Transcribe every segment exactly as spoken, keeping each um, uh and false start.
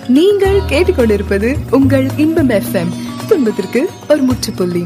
நீங்கள் கேட்டுக்கொண்டிருப்பது உங்கள் இன்பம் எஃப்எம். துன்பத்திற்கு ஒரு முற்றுப்புள்ளி.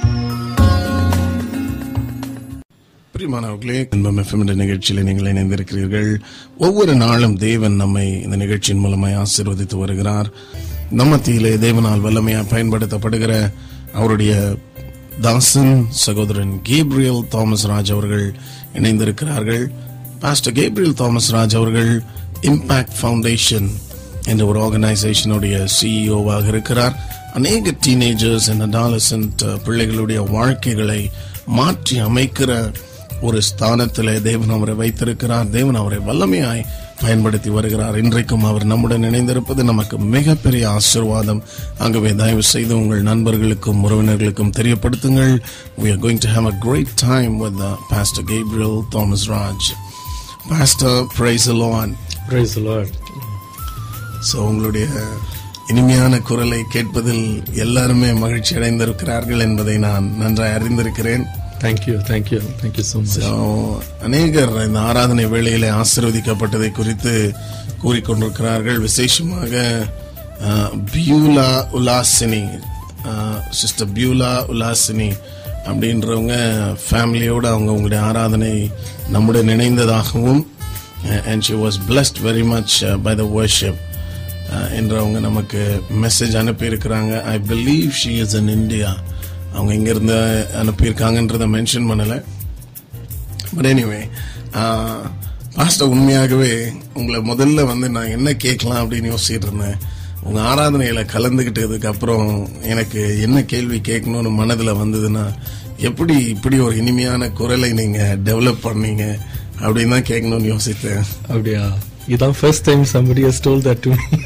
பிரியமானவர்களே, இன்பம் எஃப்எம் என்ற நிகழ்ச்சியில் நீங்கள் இணைந்திருக்கிறீர்கள். ஒவ்வொரு நாளும் தேவன் நம்மை இந்த நிகழ்ச்சியின் மூலமாய் ஆசீர்வதித்து வருகிறார். நம்மத்திலே தேவனால் வல்லமையாக பயன்படுத்தப்படுகிற அவருடைய தாசன் சகோதரன் கேப்ரியல் தாமஸ் ராஜ் அவர்கள் இணைந்திருக்கிறார்கள். பாஸ்டர் கேப்ரியல் தாமஸ் ராஜ் அவர்கள் இம்பாக்ட் ஃபவுண்டேஷன் என்ற ஒரு ஆர்கனைசேஷனுடைய சிஇஓவாக இருக்கிறார். அநேக டீனேஜர்ஸ் அண்ட் அடாலசன்ட் பிள்ளைகளுடைய வாழ்க்கைகளை மாற்றி அமைக்கிற ஒரு ஸ்தானத்தில் தேவன் அவரை வைத்திருக்கிறார். தேவன் அவரை வல்லமையாய் பயன்படுத்தி வருகிறார். இன்றைக்கும் அவர் நம்முடன் இணைந்திருப்பது நமக்கு மிகப்பெரிய ஆசீர்வாதம். ஆகவே தயவு செய்து உங்கள் நண்பர்களுக்கும் உறவினர்களுக்கும் தெரியப்படுத்துங்கள். We are going to have a great time with uh, Pastor Gabriel Thomas Raj. Pastor, praise the Lord. Praise the Lord. So உங்களுடைய இனிமையான குரலை கேட்பதில் எல்லாருமே மகிழ்ச்சி அடைந்திருக்கிறார்கள் என்பதை நான் நன்றாய் அறிந்திருக்கிறேன். Thank you, thank you, thank you so much. So அநேகர் இந்த ஆராதனை வேளையிலே ஆசீர்வதிக்கப்பட்டதை குறித்து கூறிக்கொண்டிருக்கிறார்கள். விசேஷமாக Beulah Ulasini, sister Beulah Ulasini அப்படின்றவங்க ஃபேமிலியோடு அவங்க உங்களுடைய ஆராதனை நம்முடன் இணைந்ததாகவும் and she was blessed very much uh, by the worship என்றவங்க நமக்கு மெசேஜ் அனுப்பியிருக்கிறாங்க. I believe she is in India. அவங்க இங்கிருந்து அனுப்பியிருக்காங்கன்றதை மென்ஷன் பண்ணலை. பட் எனிவே, பாஸ்டர், உண்மையாகவே உங்களை முதல்ல வந்து நான் என்ன கேட்கலாம் அப்படின்னு யோசிச்சுட்டு இருந்தேன். உங்கள் ஆராதனையில் கலந்துக்கிட்டதுக்கு அப்புறம் எனக்கு என்ன கேள்வி கேட்கணும்னு மனதில் வந்ததுன்னா, எப்படி இப்படி ஒரு இனிமையான குரலை நீங்கள் டெவலப் பண்ணீங்க அப்படின்னு தான் கேட்கணும்னு யோசித்தேன். அப்படியா? இதான் first time somebody has told that to me.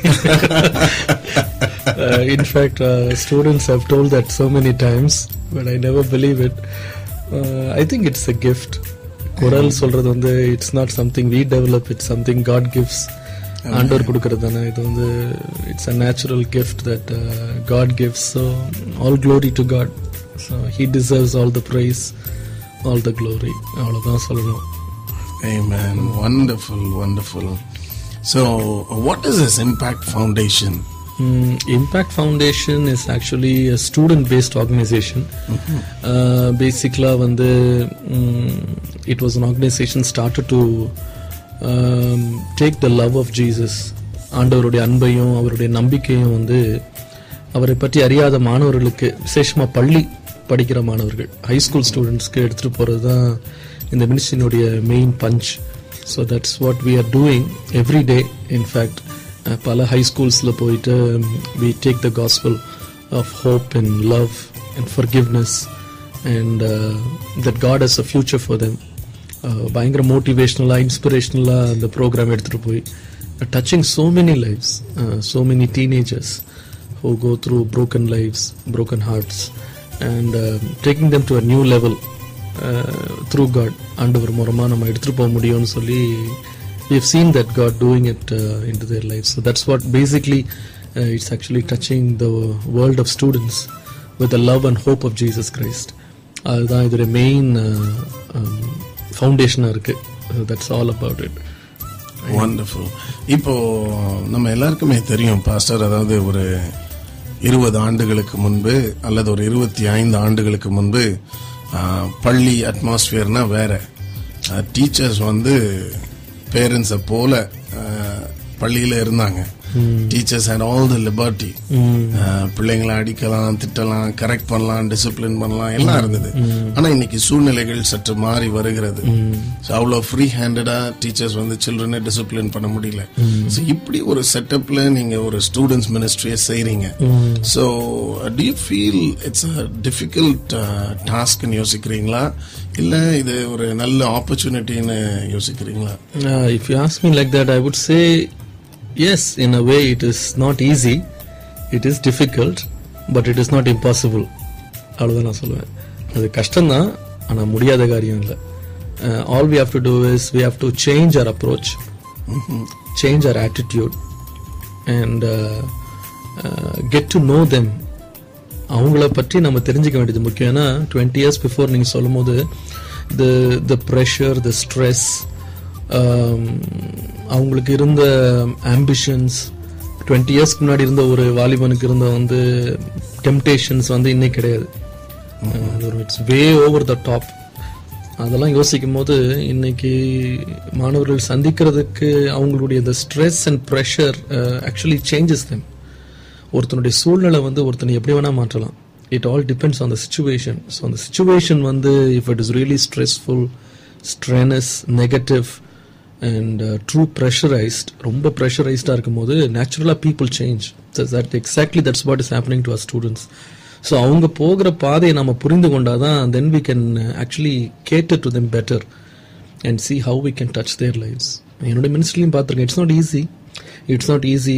uh, in fact, uh, students have told that so many times, but I never believe it. Uh, I think it's a gift. குரல் சொல்றது வந்து it's not something we develop, it's something God gives. ஆண்டவர் கொடுக்கிறது தானே இது வந்து. It's a natural gift that uh, God gives. So all glory to God. So He deserves all the praise, all the glory. அவ்வளவுதான் சொல்லணும். Amen. Wonderful, wonderful. So, what is this Impact Foundation? Mm, Impact Foundation is actually a student-based organization. Mm-hmm. Uh, basically, வந்து, um, it was an organization started to um, take the love of Jesus. ஆண்டவருடைய அன்பையும் அவருடைய நம்பிக்கையும் வந்து அவரை பற்றி அறியாத மாணவர்களுக்கு, விசேஷமாக பள்ளி படிக்கிற மாணவர்கள், ஹை ஸ்கூல் ஸ்டூடெண்ட்ஸ்க்கு எடுத்துகிட்டு போகிறது தான் இந்த மினிஸ்ட்ரியினுடைய main punch. So that's what we are doing every day. In fact பல ஹை ஸ்கூல்ஸில் போயிட்டு we take the gospel of hope and love and forgiveness and that God has a future for them. பயங்கர மோட்டிவேஷ்னலாக, இன்ஸ்பிரேஷ்னலாக அந்த ப்ரோக்ராம் எடுத்துகிட்டு போய் touching so many lives, uh, so many teenagers who go through broken lives, broken hearts, and uh, taking them to a new level uh, through God. ஆண்டவர் மூலமா நம்ம எடுத்துட்டு போக முடியும்னு சொல்லி we have seen that God doing it uh, into their lives. So that's what basically uh, it's actually touching the world of students with the love and hope of Jesus Christ. அதுதான் இதோட main ஃபவுண்டேஷனாக இருக்கு. That's all about it. Wonderful. இப்போ நம்ம எல்லாருக்குமே தெரியும் pastor, அதாவது ஒரு இருபது ஆண்டுகளுக்கு முன்பு அல்லது ஒரு இருபத்தி ஐந்து ஆண்டுகளுக்கு முன்பு பள்ளி அட்மாஸ்பியர்னா வேற. டீச்சர்ஸ் வந்து பேரண்ட்ஸை போல பள்ளியில் இருந்தாங்க. Teachers had all the liberty. பிள்ளைங்களை அடிக்கலாம், திட்டலாம், கரெக்ட் பண்ணலாம், டிசிப்ளின் பண்ணலாம், எல்லாம் இருந்தது. ஆனா இன்னைக்கு சூழ்நிலைகள் சற்று மாறி வருகிறது. அவ்வளோ ஃப்ரீ ஹேண்டடா டீச்சர்ஸ் வந்து சில்ட்ரனை டிசிப்ளின் பண்ண முடியல. ஸோ இப்படி ஒரு செட்டப்ல நீங்க ஒரு ஸ்டூடெண்ட்ஸ் மினிஸ்ட்ரியை செய்றீங்க. So do you feel it's a difficult டாஸ்க்னு யோசிக்கிறீங்களா, இல்ல இது ஒரு நல்ல ஆப்பர்ச்சுனிட்டின்னு யோசிக்கிறீங்களா? If you ask me like that, I would say yes, in a way it is not easy, it is difficult, but it is not impossible. அவ்வளோதான் நான் சொல்லுவேன். அது கஷ்டம்தான், ஆனால் முடியாத காரியம் இல்லை. All we have to do is we have to change our approach, mm-hmm. change our attitude, and uh, uh, get to know them. அவங்கள பற்றி நம்ம தெரிஞ்சுக்க வேண்டியது முக்கியம். ஏன்னா டுவெண்ட்டி இயர்ஸ் பிஃபோர் நீங்கள் சொல்லும் போது த த ப்ரெஷர், த ஸ்ட்ரெஸ், அவங்களுக்கு இருந்த ஆம்பிஷன்ஸ், டுவெண்ட்டி இயர்ஸ்க்கு முன்னாடி இருந்த ஒரு வாலிபனுக்கு இருந்த வந்து டெம்டேஷன்ஸ் வந்து இன்னைக்கு கிடையாது. It's way over the top. அதெல்லாம் யோசிக்கும் போது இன்னைக்கு மாணவர்கள் சந்திக்கிறதுக்கு அவங்களுடைய இந்த stress and pressure actually changes them. ஒருத்தனுடைய சூழ்நிலை வந்து ஒருத்தனை எப்படி வேணா மாற்றலாம். It all depends on the situation. So அந்த சிச்சுவேஷன் வந்து if it is really stressful, strenuous, negative and true pressurised, ரொம்ப ப்ரெஷரைஸ்டாக இருக்கும் போது நேச்சுரலாக people change. That exactly that's what is happening to our students. So அவங்க போகிற பாதையை நம்ம புரிந்து கொண்டாதான் then we can actually cater to them better and see how we can touch their lifes. என்னோட மினிஸ்ட்ரிலையும் பார்த்துருக்கேன். It's not easy. It's not easy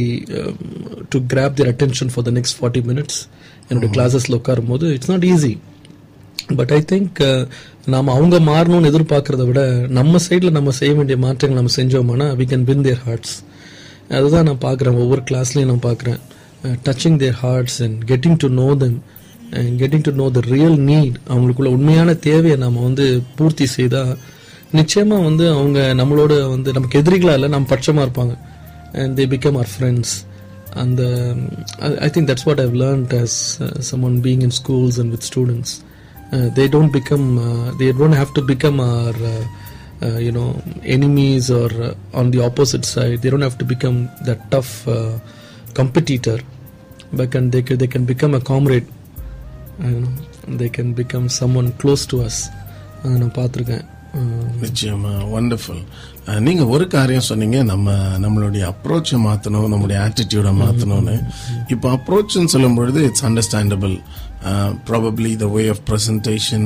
to grab their attention for the next forty minutes. என்னோட கிளாஸஸில் உட்காரும் போது it's not easy. But I think நாம் அவங்க மாறணும்னு எதிர்பார்க்கறத விட நம்ம சைடில் நம்ம செய்ய வேண்டிய மாற்றங்கள் நம்ம செஞ்சோம்னா we can win their hearts. அதுதான் நான் பார்க்குறேன். ஒவ்வொரு கிளாஸ்லையும் நான் பார்க்குறேன். Touching their hearts and getting to know them and getting to know the real need. அவங்களுக்குள்ள உண்மையான தேவையை நம்ம வந்து பூர்த்தி செய்தால் நிச்சயமாக வந்து அவங்க நம்மளோட வந்து நமக்கு எதிரிகளாக இல்லை, நம்ம பட்சமாக இருப்பாங்க. And they become our friends. அந்த I think that's what I've learnt as someone being in schools and with students. Uh, they don't become uh, they don't have to become our uh, uh, you know enemies or uh, on the opposite side. They don't have to become that tough uh, competitor, but can they can, they can become a comrade. You know, they can become someone close to us. நான் பார்த்திருக்கேன். நிச்சயமா wonderful. நீங்க ஒரு காரியம் சொன்னீங்க, நம்ம நம்மளுடைய அப்ரோச்சை மாற்றணும், நம்மளுடைய ஆட்டிடியூடை மாற்றணும்னு. இப்போ அப்ரோச்னு சொல்லும் பொழுது it's understandable, probably the way of presentation.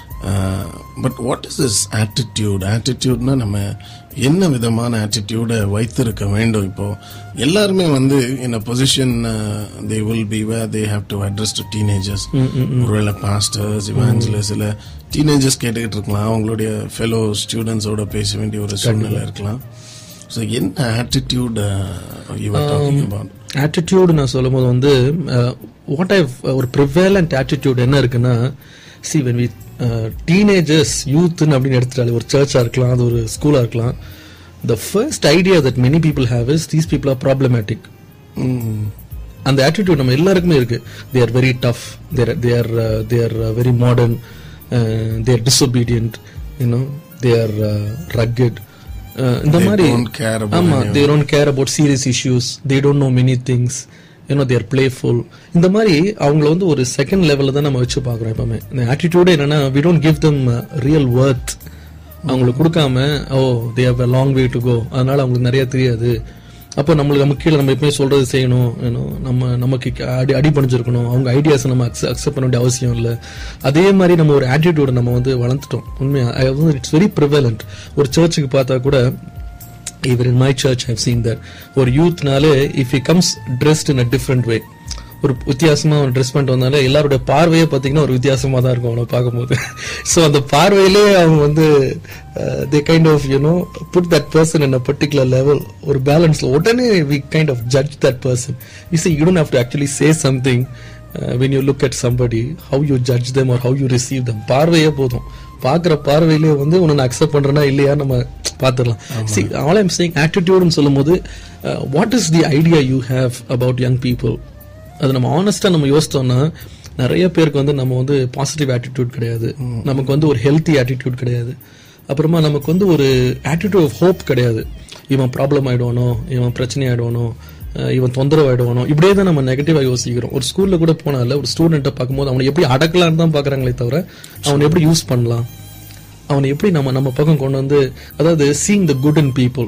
But what is this attitude? ஆட்டிடியூட்னா நம்ம என்ன விதமான ஆட்டிடியூடை வைத்திருக்க வேண்டும்? இப்போ எல்லாருமே வந்து in a position they will be where they have to address to teenagers. ஒருவேளை பாஸ்டர்ஸ், இவாஞ்சலிஸ்ட், இல்ல டீனேஜர்ஸ் கேட்டுக்கிட்டு இருக்கலாம், அவங்களுடைய ஃபெலோ ஸ்டூடெண்ட்ஸோட பேச வேண்டிய ஒரு சூழ்நிலை இருக்கலாம். ஸோ என்ன attitude you are talking about? Attitude நான் சொல்லும் போது வந்து வாட் ஐ ஒரு ப்ரிவேலண்ட் ஆட்டிடியூட் என்ன இருக்குன்னா, சி வென் வி டீனேஜர்ஸ் யூத்னு அப்படின்னு எடுத்துட்டாலே ஒரு சர்ச்சா இருக்கலாம், அது ஒரு ஸ்கூலா இருக்கலாம், the first idea that many people have is these people are problematic. அந்த ஆட்டிடியூட் நம்ம எல்லாருக்குமே இருக்கு. They are very tough, there they are they are very modern, they are disobedient, you know, they are rugged. இந்த மாதிரி ஆமா, they don't care about serious issues, they don't know many things, you know, they are playful. இந்த மாதிரி அவங்கள வந்து ஒரு second லெவல்ல தான் நம்ம வச்சு பார்க்குறோம் எப்பவுமே. இந்த ஆட்டிடியூட் என்னன்னா, we don't give them real worth. அவங்களுக்கு கொடுக்காம ஓ they have a long way to go, அதனால அவங்களுக்கு நிறைய தெரியாது, அப்போ நம்மளுக்கு நம்ம கீழே நம்ம எப்பவுமே சொல்றது செய்யணும், நம்ம நமக்கு அடி அடி பண்ணிச்சிருக்கணும், அவங்க ஐடியாஸை நம்ம அக்செப்ட் பண்ண வேண்டிய அவசியம் இல்லை. அதே மாதிரி நம்ம ஒரு ஆட்டிடியூட நம்ம வந்து வளர்த்துட்டோம். உண்மையா இட்ஸ் வெரி ப்ரிவலண்ட். ஒரு சர்ச்சுக்கு பார்த்தா கூட, even in my church I have seen that ஒரு யூத்னாலே if he comes dressed in a different way, ஒரு வித்தியாசமா ஒரு ட்ரெஸ் பண்ணிட்டு வந்தாலே எல்லாருடைய பார்வையே பார்த்தீங்கன்னா ஒரு வித்தியாசமா தான் இருக்கும் அவனை பார்க்கும்போது. ஸோ அந்த பார்வையிலே அவங்க வந்து they kind of you know put that person in a particular level, ஒரு பேலன்ஸ்ல உடனே we kind of judge that person. You see, you don't have to actually say something uh, when you look at somebody, how you judge them or how you receive them. பார்வையே போதும், பார்க்குற பார்வையிலே வந்து உன்னை நான் accept பண்றேன்னா இல்லையா நம்ம பார்த்துடலாம். See, all I'm saying, attitude ன்னு சொல்லும் போது what is the idea you have about young people? அது நம்ம ஆனஸ்டா நம்ம யோசித்தோம்னா, நிறைய பேருக்கு வந்து நம்ம வந்து பாசிட்டிவ் ஆட்டிடியூட் கிடையாது, நமக்கு வந்து ஒரு ஹெல்த்தி ஆட்டிடியூட் கிடையாது, அப்புறமா நமக்கு வந்து ஒரு ஆட்டிடியூட் ஆஃப் ஹோப் கிடையாது. இவன் ப்ராப்ளம் ஆயிடுவானோ, இவன் பிரச்சனை ஆயிடுவானோ, இவன் தொந்தரவு ஆயிடுவானோ, இப்படியே தான் நம்ம நெகட்டிவா யோசிக்கிறோம். ஒரு ஸ்கூல்ல கூட போனால ஒரு ஸ்டூடெண்ட்டை பார்க்கும்போது அவனை எப்படி அடக்கலான்னு தான் பாக்குறாங்களே தவிர அவனை எப்படி யூஸ் பண்ணலாம், அவனை எப்படி நம்ம நம்ம பக்கம் கொண்டு வந்து, அதாவது seeing the good in people,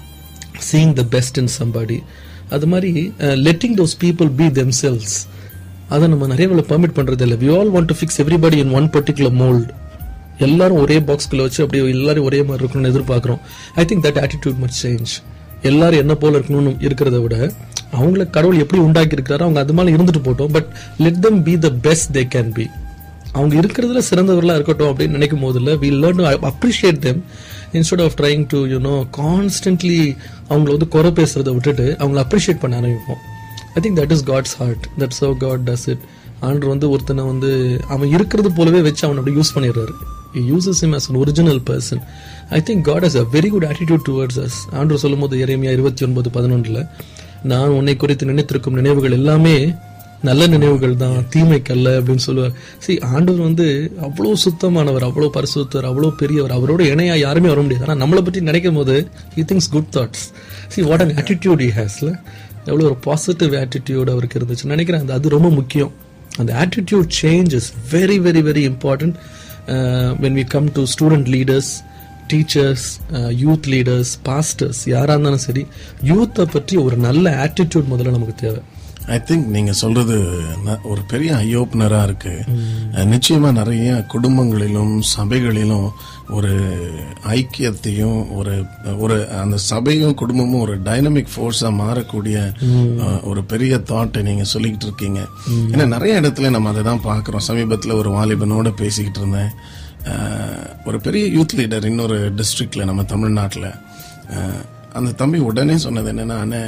seeing the best in somebody, அது மாதிரி letting those people be themselves, அதை நம்ம நிறைய வேலை பர்மிட் பண்றது இல்லை. We all want to fix everybody in one particular mould. எல்லாரும் ஒரே பாக்ஸ்குள்ள வச்சு அப்படியே எல்லாரும் ஒரே மாதிரி இருக்கணும்னு எதிர்பார்க்கிறோம். I think that attitude must change. எல்லாரும் என்ன போல இருக்கணும்னு இருக்கிறத விட அவங்கள கடவுள் எப்படி உண்டாக்கி இருக்கிறாரோ அவங்க அது மாதிரி இருந்துட்டு போட்டோம். But let them be the best they can be. அவங்க இருக்கிறதுல சிறந்தவர்களா இருக்கட்டும் அப்படின்னு நினைக்கும் போது இல்லை, we learn to appreciate them instead of trying to you know constantly அவங்கள வந்து குறை பேசுறதை விட்டுட்டு அவங்களை அப்ரிஷியேட் பண்ண ஆரம்பிப்போம். I think that is God's heart. That's how God does it. ஆண்டவர் வந்து ஒருத்தனை வந்து அவன் இருக்கிறது போலவே வச்சு அவனை அப்படி யூஸ் பண்ணிடுறாரு. He uses him as an original person. I think God has a very good attitude towards us. ஆண்டவர் சொல்லும் போது எரேமியா இருபத்தி ஒன்பது பதினொன்றுல நான் உன்னை குறித்து நினைத்திருக்கும் நினைவுகள் எல்லாமே நல்ல நினைவுகள் தான், தீமைக்கல்ல அப்படின்னு சொல்லுவார். சரி, ஆண்டவர் வந்து அவ்வளவு சுத்தமானவர், அவ்வளவு பரிசுத்தர், அவ்வளவு பெரியவர், அவரோட இணையா யாருமே வர முடியாது. ஆனா நம்மளை பற்றி நினைக்கும் போது he thinks good thoughts. See what an attitude he has. எவ்வளவு ஒரு பாசிட்டிவ் ஆட்டிடியூட் அவருக்கு இருந்துச்சு நினைக்கிறேன். அது ரொம்ப முக்கியம். அந்த attitude change is very very very important when we come to student leaders, teachers, youth leaders, pastors, யாரா இருந்தாலும் சரி, யூத்தை பற்றி ஒரு நல்ல ஆட்டிடியூட் முதல்ல நமக்கு தேவை. ஐ திங்க் நீங்க சொல்றது ஒரு பெரிய ஐ ஓப்பனரா இருக்கு. நிச்சயமா நிறைய குடும்பங்களிலும் சபைகளிலும் ஒரு ஐக்கியத்தையும் ஒரு ஒரு அந்த சபையும் குடும்பமும் ஒரு டைனமிக் ஃபோர்ஸா மாறக்கூடிய ஒரு பெரிய தாட்டை நீங்க சொல்லிக்கிட்டு இருக்கீங்க. ஏன்னா நிறைய இடத்துல நம்ம அதை தான் பாக்குறோம். சமீபத்தில் ஒரு வாலிபனோட பேசிக்கிட்டு இருந்தேன். ஒரு பெரிய யூத் லீடர் இன்னொரு டிஸ்ட்ரிக்ட்ல நம்ம தமிழ்நாட்டில். அந்த தம்பி உடனே சொன்னது என்னன்னா, அண்ணே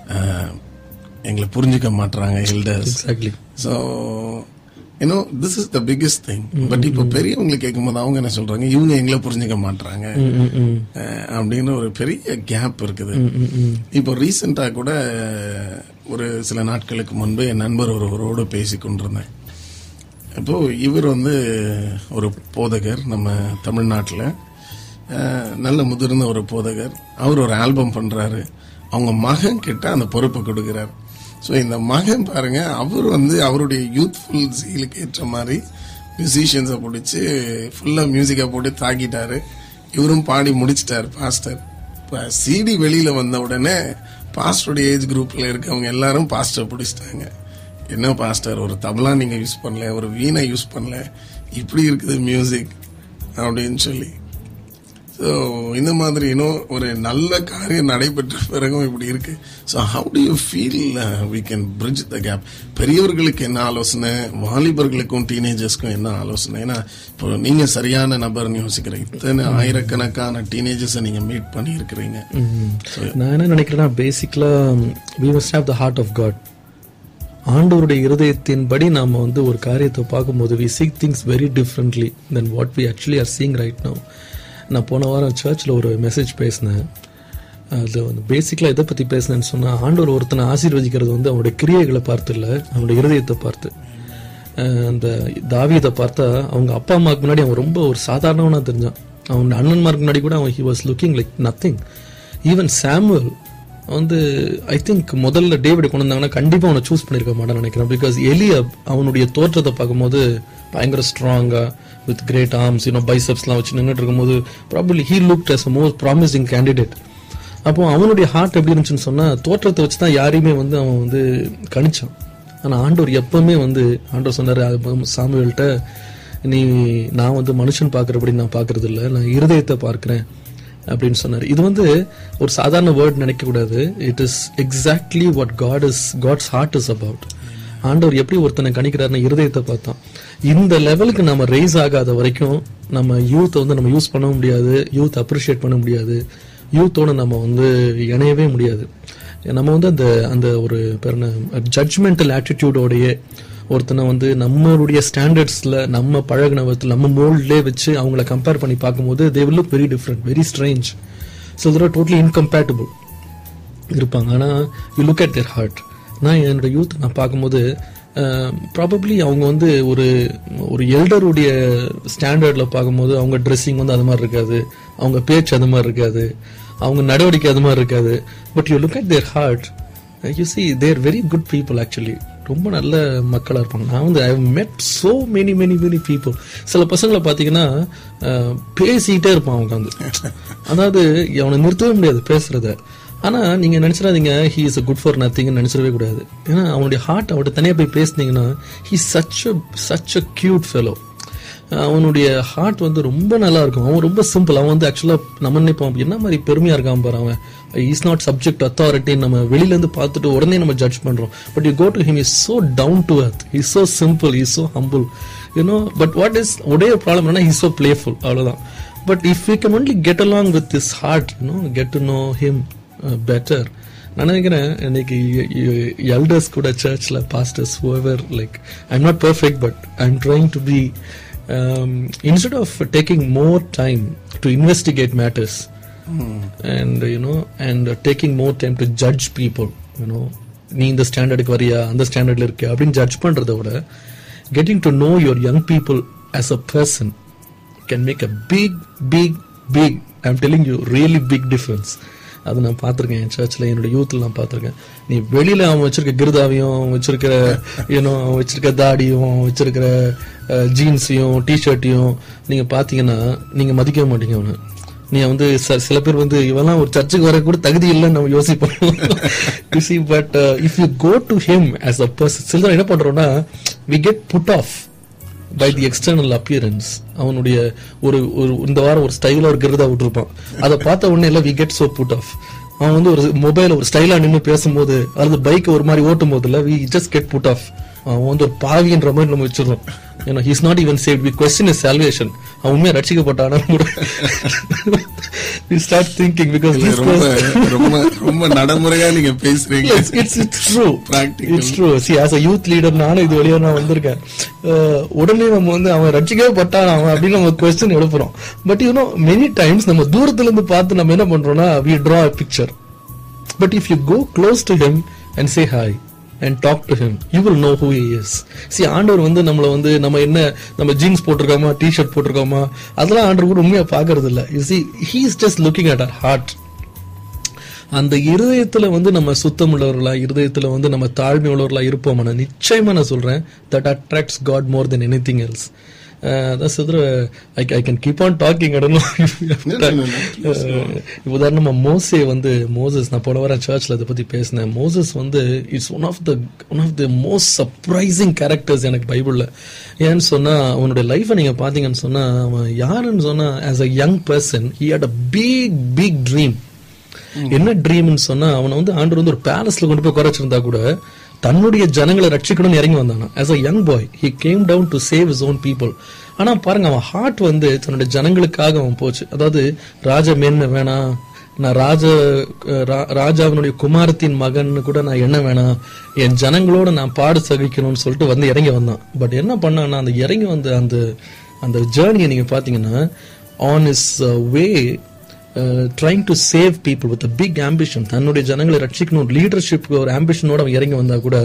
எங்களை புரிஞ்சுக்க மாட்டாங்க elders. So you know this is the biggest thing. But இப்போ பெரியவங்களை கேட்கும்போது அவங்க என்ன சொல்றாங்க, இவங்க எங்களை புரிஞ்சுக்க மாட்டாங்க அப்படின்னு ஒரு பெரிய கேப் இருக்குது. இப்போ ரீசெண்டா கூட ஒரு சில நாட்களுக்கு முன்பு என் நண்பர் ஒருவரோடு பேசி கொண்டிருந்தேன். இப்போ இவர் வந்து ஒரு போதகர் நம்ம தமிழ்நாட்டில், நல்ல முதிர்ந்த ஒரு போதகர். அவர் ஒரு ஆல்பம் பண்றாரு. அவங்க மகன் கிட்ட அந்த பொறுப்பை கொடுக்கிறார். ஸோ இந்த மகன் பாருங்க, அவர் வந்து அவருடைய யூத்ஃபுல் சீலுக்கு ஏற்ற மாதிரி மியூசிஷியன்ஸை பிடிச்சி ஃபுல்லாக மியூசிக்கை போட்டு தாக்கிட்டாரு. இவரும் பாடி முடிச்சிட்டாரு பாஸ்டர். இப்போ சிடி வெளியில வந்த உடனே பாஸ்டருடைய ஏஜ் குரூப்ல இருக்கவங்க எல்லாரும் பாஸ்டர் பிடிச்சிட்டாங்க. என்ன பாஸ்டர், ஒரு தபலா நீங்க யூஸ் பண்ணல, ஒரு வீணை யூஸ் பண்ணல, இப்படி இருக்குது மியூசிக் அப்படின்னு சொல்லி. ஸோ இந்த மாதிரி இன்னும் ஒரு நல்ல காரியம் நடைபெற்ற பிறகும் இப்படி இருக்கு. So how do you feel we can bridge the gap? பெரியவர்களுக்கு என்ன ஆலோசனை, வாலிபர்களுக்கும் டீனேஜர்ஸ்க்கும் என்ன ஆலோசனை? ஏன்னா இப்போ நீங்க சரியான நபர்னு யோசிக்கிறேன். இத்தனை ஆயிரக்கணக்கான டீனேஜர்ஸை நீங்க மீட் பண்ணி இருக்கிறீங்க. நான் என்ன நினைக்கிறேன்னா, பேசிக்கலா we must have the heart of God. ஆண்டவருடைய இருதயத்தின்படி நாம வந்து ஒரு காரியத்தை பார்க்கும்போது we see things very differently than what we actually are seeing right now. நான் போன வாரம் சர்ச்சில் ஒரு மெசேஜ் பேசினேன். அது வந்து பேசிக்கலாக எதை பற்றி பேசினேன்னு சொன்னால், ஆண்டவர் ஒருத்தனை ஆசீர்வதிக்கிறது வந்து அவனுடைய கிரியைகளை பார்த்து இல்லை, அவனுடைய இருதயத்தை பார்த்து. அந்த தாவீதை பார்த்தா அவங்க அப்பா அம்மாவுக்கு முன்னாடி அவன் ரொம்ப ஒரு சாதாரணவனாக தெரிஞ்சான். அவன் அண்ணன்மாருக்கு முன்னாடி கூட அவன் he was looking like nothing. Even Samuel வந்து ஐ திங்க் முதல்ல டேவிட் கொண்டு வந்தாங்கன்னா கண்டிப்பாக அவனை சூஸ் பண்ணியிருக்க மாட்டான்னு நினைக்கிறேன். பிகாஸ் எலியாப் அவனுடைய தோற்றத்தை பார்க்கும்போது பயங்கர ஸ்ட்ராங்கா with great arms, you know, bicepsலாம் வச்சு நின்றுட்டு இருக்கும்போது probably he looked as a more promising candidate. அப்போ அவனுடைய ஹார்ட் எப்படி இருந்துச்சுன்னு சொன்னா, தோற்றத்தை வச்சு தான் யாரையுமே வந்து அவன் வந்து கணிச்சான். ஆனா ஆண்டவர் எப்பவுமே வந்து ஆண்டவர் சொன்னாரு சாமுவேல்கிட்ட, நீ நான் வந்து மனுஷன் பார்க்கறபடி நான் பார்க்கறது இல்லை, நான் இருதயத்தை பார்க்கிறேன் அப்படின்னு சொன்னாரு. இது வந்து ஒரு சாதாரண வேர்ட் நினைக்க கூடாது. It is exactly what God is God's heart is about. ஆண்டவர் எப்படி ஒருத்தனை கணிக்கிறாருன்னு இருதயத்தை பார்த்தான். இந்த லெவலுக்கு நம்ம ரைஸ் ஆகாத வரைக்கும் நம்ம யூத்தை வந்து நம்ம யூஸ் பண்ண முடியாது, யூத் அப்ரிஷியேட் பண்ண முடியாது, யூத்தோட நம்ம வந்து இணையவே முடியாது. நம்ம வந்து அந்த அந்த ஒரு ஜட்ஜ்மெண்டல் ஆட்டிடியூடோடைய ஒருத்தனை வந்து நம்மளுடைய ஸ்டாண்டர்ட்ஸ்ல நம்ம பழகின விதத்தில் நம்ம மோல்ட்லேயே வச்சு அவங்கள கம்பேர் பண்ணி பார்க்கும்போது they will look very different, very strange. So they are totally incompatible இருப்பாங்க. ஆனால் you look at their heart. நான் என்னோட யூத் நான் பார்க்கும்போது ப்ராபப்ளி அவங்க வந்து ஒரு ஒரு எல்டருடைய ஸ்டாண்டர்டில் பார்க்கும்போது அவங்க ட்ரெஸ்ஸிங் வந்து அது மாதிரி இருக்காது, அவங்க பேச்சு அது மாதிரி இருக்காது, அவங்க நடவடிக்கை அது மாதிரி இருக்காது. But you look at their heart, you see they're very good people. Actually ரொம்ப நல்ல மக்களாக இருப்பாங்க. நான் வந்து I have met so many many many people. சில பசங்களை பார்த்தீங்கன்னா பேசிக்கிட்டே இருப்பான் உட்காந்து, அதாவது அவனை நிறுத்தவே முடியாது பேசுறத. ஆனா நீங்க நினைச்சிடாதீங்க he is good for nothing நினைச்சிடவே கூடாது. ஏன்னா அவனுடைய ஹார்ட் அவர்கிட்ட தனியா போய் பேசினீங்கன்னா he such such a cute fellow. அவனுடைய ஹார்ட் வந்து ரொம்ப நல்லா இருக்கும். அவன் ரொம்ப சிம்பிள். அவன் வந்து ஆக்சுவலா நம்ம நினைப்போம் என்ன மாதிரி பெருமையா இருக்கான் பாரு, அவன் இஸ் நாட் சப்ஜெக்ட் அத்தாரிட்டி. நம்ம வெளியில இருந்து பார்த்துட்டு உடனே நம்ம ஜட்ஜ் பண்றோம். But you go to him, is so down to earth, is so simple, is so humble, you know. But what is ஒரே ப்ராப்ளம் என்ன, இஸ் சோ பிளேஃபுல், அவ்வளவுதான். But if you can only get along with this heart, you know, get to know him better. நான் நினைக்கிறேன் இன்னைக்கு elders கூட சர்ச்ல pastors whoever, like I'm not perfect but I'm trying to be um, instead of taking more time to investigate matters mm. and you know and uh, taking more time to judge people you know நீ இந்த ஸ்டாண்டர்டுக்கு வரியா அந்த ஸ்டாண்டர்ட்ல இருக்கியா அப்படின்னு judge பண்றதை விட getting to know your young people as a person can make a big big big I am telling you really big difference. அது நான் பார்த்துருக்கேன் என் சர்ச்சில், என்னோட யூத்தில் நான் பார்த்துருக்கேன். நீ வெளியில அவன் வச்சிருக்க கிருதாவையும், அவன் வச்சிருக்கிற யூனோ அவன் வச்சிருக்க தாடியும், அவன் வச்சிருக்கிற ஜீன்ஸையும் டிஷர்ட்டையும் நீங்க பாத்தீங்கன்னா நீங்க மதிக்க மாட்டீங்க அவனை. நீ வந்து சில பேர் வந்து இவெல்லாம் ஒரு சர்ச்சுக்கு வர கூட தகுதி இல்லைன்னு நம்ம யோசிப்போம். But if you go to him as a person, சில என்ன பண்றோம்னா we get put off by the external appearance. அவனுடைய ஒரு இந்த வாரம் ஒரு ஸ்டைலா ஒரு கிருதா விட்டுருப்பான், அதை பார்த்த உடனே எல்லாம் we get so put off. அவன் வந்து ஒரு மொபைல் ஒரு ஸ்டைலா நின்று பேசும்போது அல்லது பைக் ஒரு மாதிரி ஓட்டும் போதுல we just get put off. அவன் வந்து ஒரு பாவின்ற மாதிரி நம்ம வச்சிடறோம். ஏன்னா he is not even saved. We question his salvation. அவன் உண்மையா ரட்சிக்கப்பட்டானா கூட we start thinking because this ரொம்ப ரொம்ப நடைமுறையா நீங்க பேசுறீங்க. it's it's true, it's true. See, as a youth leader நானும் இது வழியா நான் வந்திருக்கேன். உடனே நம்ம வந்து அவன் ரட்சிக்கப்பட்டான் அவன் அப்படின்னு நம்ம கொஸ்டின் எழுப்புறோம். But you know many times நம்ம தூரத்துல இருந்து பார்த்து நம்ம என்ன பண்றோம்னா we draw a picture. But if you go close to him and say hi and talk to him, you will know who he is. See, ஆண்டவர் வந்து நம்மள வந்து நம்ம என்ன நம்ம ஜீன்ஸ் போட்டிருக்கோமா டி-ஷர்ட் போட்டிருக்கோமா அதெல்லாம் ஆண்டவர் கூட உண்மையா பாக்குறது இல்ல. You see, he is just looking at our heart. அந்த இருதயத்துல வந்து நம்ம சுத்தம் உள்ளவர்களா, இருதயத்துல வந்து நம்ம தாழ்மை உள்ளவர்களா இருப்போம்னா நிச்சயமா நான் சொல்றேன் that attracts God more than anything else. That's other I, I can keep on talking. I don't know if you have time. உதாரணமா மோசே வந்து மோசஸ் நான் போன வாரம் சர்ச்ல அதை பத்தி பேசினேன். மோசஸ் வந்து it's one of the one of the most surprising characters எனக்கு பைபிள்ல. ஏன்னு சொன்னா அவனுடைய லைஃபை நீங்க பாத்தீங்கன்னு சொன்னா அவன் யாருன்னு சொன்னா as a young person he had a big big dream. என்ன ட்ரீம்னு சொன்னா அவனை வந்து ஆண்டவர் வந்து ஒரு பேலஸ்ல கொண்டு போய் குறைச்சிருந்தா கூட தன்னுடைய ஜனங்களை ரட்சிக்கணும்னு இறங்கி வந்தானா. as a young boy he came down to save his own people. ஆனா பாருங்க அவன் ஹார்ட் வந்து தன்னுடைய ஜனங்களுக்காக அவன் போச்சு. அதாவது ராஜ மேன்மை வேணாம், நான் ராஜ ராஜாவினுடைய குமாரத்தின் மகன் கூட நான் என்ன வேணாம், என் ஜனங்களோட நான் பாடு சகிக்கணும்னு சொல்லிட்டு வந்து இறங்கி வந்தான். பட் என்ன பண்ணான்னா அந்த இறங்கி வந்த அந்த அந்த ஜேர்னியை நீங்க பாத்தீங்கன்னா on his way Uh, trying to save people with a big ambition, தன்னுடைய ஜனங்களை ரட்சிக்கணும் லீடர்ஷிப் ஒரு ஆம்பிஷனோட அவன் இறங்கி வந்தா கூட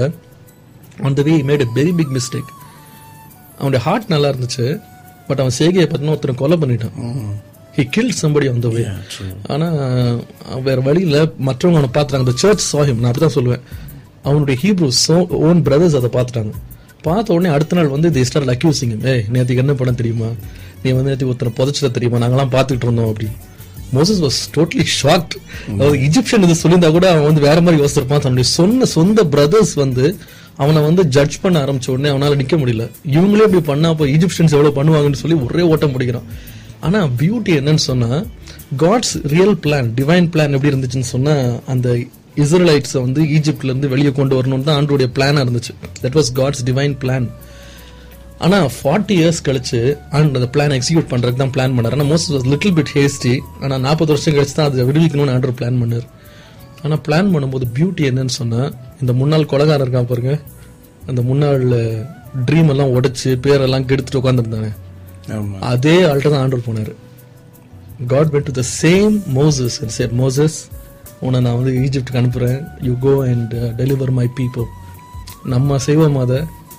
on the way he made a very big mistake. அவனுடைய ஹார்ட் நல்லா இருந்துச்சு, பட் அவன் சேகையை பார்த்தீங்கன்னா ஒருத்தனை கொலை பண்ணிட்டான். he killed somebody on the way. ஆனா வேற வழியில மற்றவங்க அவனை பார்த்துட்டாங்க. the church saw him. நான் அப்படிதான் சொல்லுவேன். அவனுடைய ஹீப்ரூஸ் ஓன் பிரதர்ஸ் அதை பார்த்துட்டாங்க. பார்த்த உடனே அடுத்த நாள் வந்து they started accusing him. ஏய் நேற்றுக்கு என்ன படம் தெரியுமா, நீ வந்து நேற்றுக்கு ஒருத்தனை புதைச்சத தெரியுமா, நாங்கெல்லாம் பார்த்துட்டு இருந்தோம் அப்படி. Moses was totally shocked. அதாவது இஜிப்சியன் இது சொல்லியிருந்தா கூட அவன் வந்து வேற மாதிரி யோசிச்சிருப்பான். தன்னுடைய சொன்ன சொந்த பிரதர்ஸ் வந்து அவனை வந்து ஜட்ஜ் பண்ண ஆரம்பிச்ச உடனே அவனால நிக்க முடியல. இவங்களே இப்படி பண்ணா அப்போ இஜிப்சியன்ஸ் எவ்வளவு பண்ணுவாங்கன்னு சொல்லி ஒரே ஓட்டம் முடிக்கிறான். ஆனா பியூட்டி என்னன்னு சொன்னா God's real plan, divine plan எப்படி இருந்துச்சுன்னு சொன்னா அந்த இஸ்ரேலைட்ஸை வந்து ஈஜிப்ட்ல இருந்து வெளியே கொண்டு வரணும்னு தான் ஆண்டவருடைய பிளானா இருந்துச்சு. That was God's divine plan. ஆனா ஃபார்ட்டி இயர்ஸ் கழிச்சு அந்த பிளான் எக்ஸிக்யூட் பண்றதுக்கு தான் பிளான் பண்ணாரு. ஆனா Moses was little bit hasty. ஆனா நாற்பது வருஷம் கழிச்சு தான் அதை விடுவிக்கணும்னு ஆண்டவர் பிளான் பண்ணாரு. ஆனா பிளான் பண்ணும்போது பியூட்டி என்னன்னு சொன்னா இந்த முன்னாள் கொலைகாரர் இருக்கான் பாருங்க, அந்த முன்னாள் ட்ரீம் எல்லாம் உடைச்சு பேரெல்லாம் கெடுத்துட்டு உட்காந்துருந்தானே அதே ஆள்கிட்ட தான் ஆண்டவர் போனாரு. God went to the same Moses and said, Moses, உன்னை நான் வந்து ஈஜிப்டுக்கு அனுப்புறேன், you go and uh, deliver my people. நம்ம செய்வோம் அதை.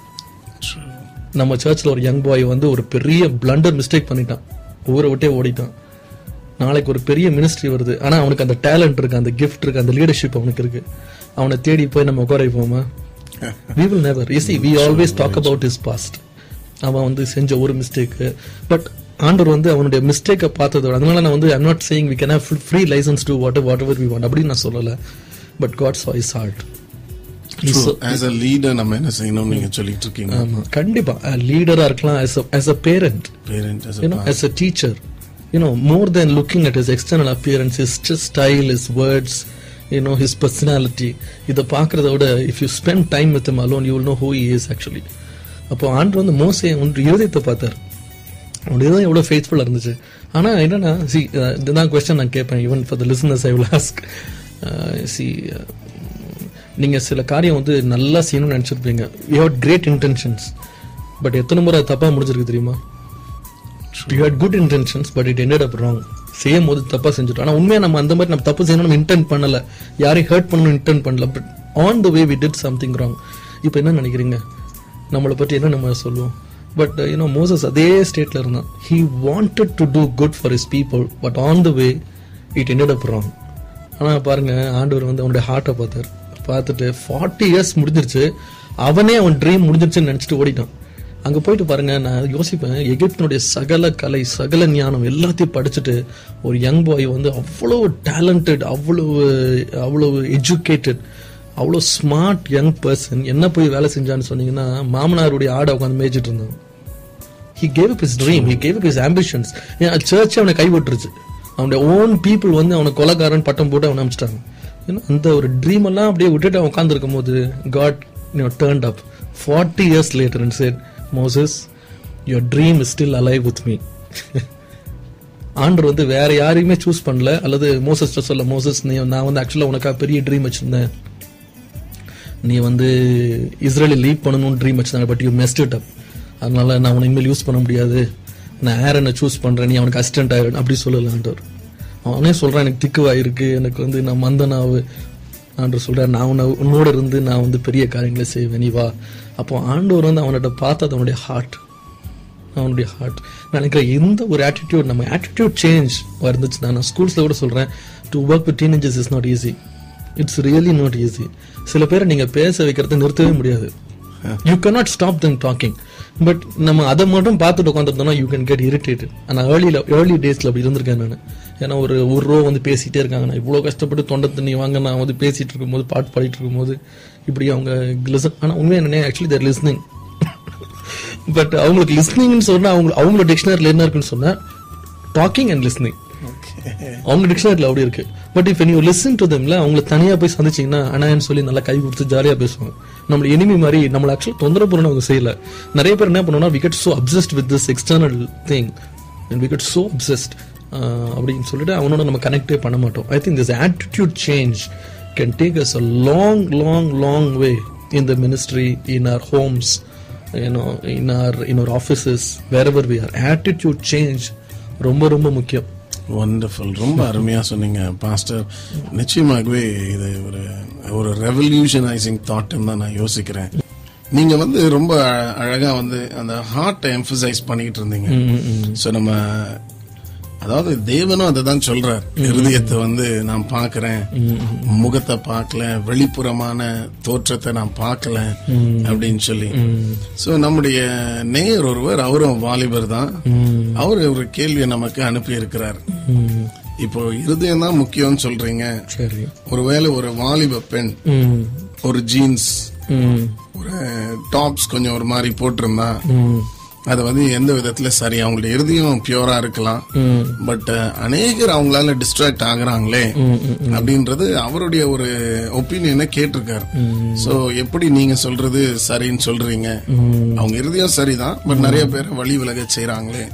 நம்ம சர்ச்ல ஒரு யங் பாய் வந்து ஒரு பெரிய பிளண்டர் மிஸ்டேக் பண்ணிட்டான், ஊரை விட்டே ஓடிட்டான். நாளைக்கு ஒரு பெரிய மினிஸ்ட்ரி வருது, ஆனா அவனுக்கு அந்த டேலண்ட் இருக்கு, அந்த கிஃப்ட் இருக்கு, அந்த லீடர்ஷிப் அவனுக்கு இருக்கு. அவனை தேடி போய் நம்ம உட்கார வைப்போமா? we will never. You see, we always talk about his past. அவன் வந்து செஞ்ச ஒரு மிஸ்டேக், பட் ஆண்டவர் வந்து அவனுடைய மிஸ்டேக்கை பார்த்ததோட, அதனால நான் வந்து I'm not saying we can have free license to whatever whatever we want அப்படின்னு நான் சொல்லல. but God saw his heart. True. As a leader நம்ம என்ன செய்யணும் நீங்க சொல்லிட்டு இருக்கீங்க. ஆமா கண்டிப்பா லீடரா இருக்கலாம், as a as a parent, parent as a you know, as a teacher, you know, more than looking at his external appearance, his style, his words, you know, his personality, இத பார்க்கறத விட if you spend time with him alone you will know who he is actually. அப்போ ஆண்டவர் வந்து மோசே உன் இருதயத்தை பார்த்தார், அவனுடைய இதயம் எவ்வளவு ஃபெய்த்ஃபுல்லா இருந்துச்சு. ஆனா என்னன்னா see இதுதான் क्वेश्चन நான் கேட்பேன், even for the listeners I will ask. uh, see uh, நீங்க சில காரியம் வந்து நல்லா செய்யணும்னு நினைச்சிருப்பீங்க, you had great intentions, but எத்தனை முறை தப்பா முடிஞ்சிருக்கு தெரியுமா? you had good intentions but it ended up wrong. செய்யும் போது தப்பா செஞ்சுட்டோம். ஆனா உண்மையா நம்ம அந்த மாதிரி நம்ம தப்பு செய்யணும் நம்ம இன்டென்ட் பண்ணல, யாரையும் ஹர்ட் பண்ணணும் இன்டென்ட் பண்ணல, but on the way we did something wrong. இப்போ என்ன நினைக்கிறீங்க, நம்மளை பற்றி என்ன நம்ம சொல்லுவோம்? பட் யூனோ மோசஸ் அதே ஸ்டேட்ல இருந்தான். He wanted to do good for his people, but on the way it ended up wrong. ஆனால் பாருங்க, ஆண்டவர் வந்து அவனுடைய ஹார்ட்டை பார்த்தார். பார்த்துட்டு ஃபார்ட்டி இயர்ஸ் முடிஞ்சிருச்சு, அவனே அவன் ட்ரீம் முடிஞ்சிருச்சுன்னு நினச்சிட்டு ஓடிட்டான். அங்கே போயிட்டு பாருங்க, நான் யோசிப்பேன், எகிப்தினுடைய சகல கலை சகல ஞானம் எல்லாத்தையும் படிச்சுட்டு ஒரு யங் பாய் வந்து அவ்வளோ டேலண்டட், அவ்வளவு அவ்வளவு எஜுகேட்டட், அவ்வளோ ஸ்மார்ட் யங் பர்சன் என்ன போய் வேலை செஞ்சான்னு சொன்னீங்கன்னா, மாமனாருடைய ஆடை உட்காந்து மேய்ச்சிட்டு இருந்தான். He gave up his dream, he gave up his ambitions. Church அவனை கைவிட்டுருச்சு. அவனுடைய ஓன் பீப்புள் வந்து அவனை கொலைகாரன் பட்டம் போட்டு அவனை அனுப்பிச்சிட்டாங்க. ஏன்னா அந்த ஒரு ட்ரீம் எல்லாம் அப்படியே விட்டுட்டு அவன் உட்கார்ந்து இருக்கும் போது God you know turned up forty years later and said, Moses, your dream is still alive with me. ஆண்டவர் வந்து வேற யாரையுமே சூஸ் பண்ணல, அல்லது மோசஸ் சொல்ல, மோசஸ் நீ நான் வந்து ஆக்சுவலா உனக்கா பெரிய ட்ரீம் வச்சிருந்தேன், நீ வந்து இஸ்ரேலை லீட் பண்ணணும்னு ட்ரீம் வச்சிருந்தாங்க, but you messed it up, அதனால நான் உன்னை இனிமேல் யூஸ் பண்ண முடியாது, நான் ஆரனை சூஸ் பண்றேன், நீ அவனுக்கு அசிஸ்டன்ட் ஆயிடும் அப்படி சொல்லல ஆண்டவர். அவனே சொல்றான், எனக்கு திக்குவாயிருக்கு, எனக்கு வந்து நான் மந்தனாவு. ஆண்டவர் சொல்றாரு, நான் உன்னை உன்னோட இருந்து நான் வந்து பெரிய காரியங்களை செய்வேன், நீ வா. அப்போ ஆண்டவர் வந்து அவன்கிட்ட பார்த்தது அவனுடைய ஹார்ட், அவனுடைய ஹார்ட். நான் நினைக்கிறேன், எந்த ஒரு ஆட்டிடியூட், நம்ம ஆட்டிடியூட் சேஞ்ச் வந்துச்சுன்னா, நான் ஸ்கூல்ஸ்ல கூட சொல்றேன், to work with teenagers is not easy, it's really not easy. சில பேரை நீங்க பேச வைக்கிறத நிறுத்தவே முடியாது. You cannot stop them talking. பட் நம்ம அதை மட்டும் பார்த்துட்டு உட்காந்துருந்தோம்னா யூ கேன் கெட் இரிட்டேட்டட். ஆனால் ஏர்லியில் ஏர்லி டேஸில் அப்படி இருந்திருக்கேன் நான். ஏன்னா ஒரு ஒரு ரோ வந்து பேசிகிட்டே இருக்காங்க, நான் இவ்வளோ கஷ்டப்பட்டு தொண்டை தண்ணி வாங்க நான் வந்து பேசிகிட்டு இருக்கும்போது, பாட்டு பாடிட்டு இருக்கும்போது இப்படி அவங்க லிசன். ஆனால் உண்மையாக என்னென்ன, ஆக்சுவலி தேர் லிஸ்னிங். பட் அவங்களுக்கு லிஸ்னிங்னு சொன்னால் அவங்க அவங்களோட டிக்ஷனரியில் என்ன இருக்குன்னு சொன்னால் டாக்கிங் அண்ட் லிஸ்னிங். அவங்க டிக்ஷனரியில் அப்படி இருக்கு. But if you listen to தெம்ல, அவங்களை தனியாக போய் சந்திச்சிங்கன்னா அண்ணான்னு சொல்லி நல்லா கை கொடுத்து ஜாலியாக பேசுவாங்க. நம்மள எனிமி மாதிரி நம்மளை ஆக்சுவலாக தொந்தரவு பண்ணணும் அவங்க செய்யல. நிறைய பேர் என்ன பண்ணுவோம்னா, we get so obsessed with this external thing and we get so obsessed அப்படின்னு சொல்லிட்டு அவனோட நம்ம கனெக்டே பண்ண மாட்டோம். I think this attitude change can take us a long long long way in the ministry, in our homes, you know, in our in our offices, wherever we are. Attitude change ரொம்ப ரொம்ப முக்கியம். Wonderful, ரொம்ப அருமையா சொன்னீங்க pastor. நிச்சயமாகவே இது ஒரு ஒரு ரெவல்யூஷனைசிங் தாட்னு தான் நான் யோசிக்கிறேன். நீங்க வந்து ரொம்ப அழகா வந்து அந்த ஹார்ட்டை எம்பசைஸ் பண்ணிட்டு இருந்தீங்க. சோ நம்ம அதாவது தேவனும் அதை தான் சொல்றார், இருதயத்தை வந்து நான் பாக்குறேன், முகத்தை பார்க்கல, வெளிப்புறமான தோற்றத்தை நான் பார்க்கல அப்படின்னு சொல்லி. சோ நம்முடைய நேயர் ஒருவர், அவரும் வாலிபர் தான், அவரு ஒரு கேள்வியை நமக்கு அனுப்பி இருக்கிறார். இப்போ இருதயம் தான் முக்கியம்னு சொல்றீங்க, ஒருவேளை ஒரு வாலிப பெண் ஒரு ஜீன்ஸ் ஒரு டாப்ஸ் கொஞ்சம் ஒரு மாதிரி போட்டிருந்தா அது வந்து எந்த விதத்துல சரி, அவங்களுடைய இறுதியும் பியூரா இருக்கலாம், பட் அநேகர் அவங்களால டிஸ்ட்ராக்ட் ஆகுறாங்களே அப்படின்றது அவருடைய ஒரு ஒப்பீனியனை கேட்டிருக்காரு. சோ எப்படி நீங்க சொல்றது சரின்னு சொல்றீங்க? அவங்க இறுதியும் சரிதான், பட் நிறைய பேர் வழி விலக செய்யறாங்களே.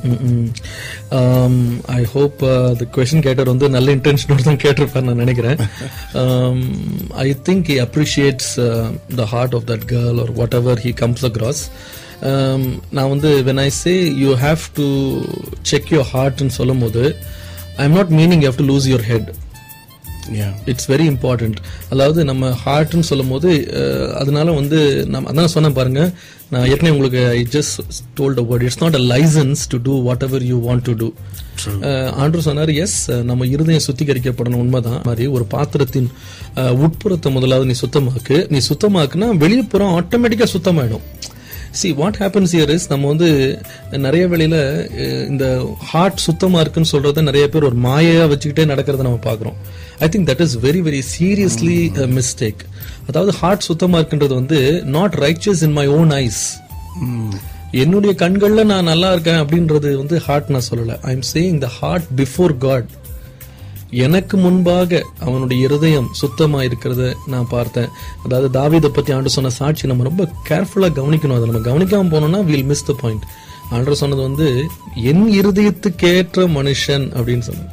ஐ ஹோப் தி क्वेश्चन கேட்டர் வந்து நல்ல இன்டென்ஷனோட தான் கேட்டிருப்பார் நான் நினைக்கிறேன். I think he appreciates uh, the heart of that girl or whatever he comes across. Um, நான் வந்து when I say you have to check your heart ன்னு சொல்லும் போது I'm not meaning you have to lose your head. Yeah, it's very important. அதாவது நம்ம ஹார்ட்னு சொல்லும் போது அதனால வந்து நம்ம அதான் சொன்ன பாருங்க, நான் ஏற்கனவே உங்களுக்கு I just told a word, it's not a license to do whatever you want to do. ஆண்டவர் சொன்னார், எஸ் நம்ம இருதயம் சுத்திகரிக்கப்படணும், உண்மைதான். மாதிரி ஒரு பாத்திரத்தின் உட்புறத்தை முதலாவது நீ சுத்தமாக்கு, நீ சுத்தமாக்குனா வெளிப்புறம் ஆட்டோமேட்டிக்கா சுத்தமாயிடும். See what happens here is, நம்ம வந்து நிறைய வேளையில இந்த ஹார்ட் சுத்தமா இருக்குன்னு சொல்றத நிறைய பேர் ஒரு மாயையா வச்சுக்கிட்டே நடக்கிறத நம்ம பாக்குறோம். I think that is very very seriously mistake. அதாவது ஹார்ட் சுத்தமா இருக்குன்றது வந்து not riches in my own eyes, என்னுடைய கண்கள்ல நான் நல்லா இருக்கேன் அப்படின்றது வந்து ஹார்ட் நான் சொல்லல. I am saying the heart before God. எனக்கு முன்பாக அவனுடைய இருதயம் சுத்தமா இருக்கிறத நான் பார்த்தேன். அதாவது தாவீதை பத்தி ஆண்டு சொன்ன சாட்சி நம்ம ரொம்ப கேர்ஃபுல்லா கவனிக்கணும். அதை நம்ம கவனிக்காம போனோம்னா we'll miss the point. ஆண்டவர் சொன்னது வந்து என் இருதயத்துக்கேற்ற மனுஷன் அப்படின்னு சொன்னார்.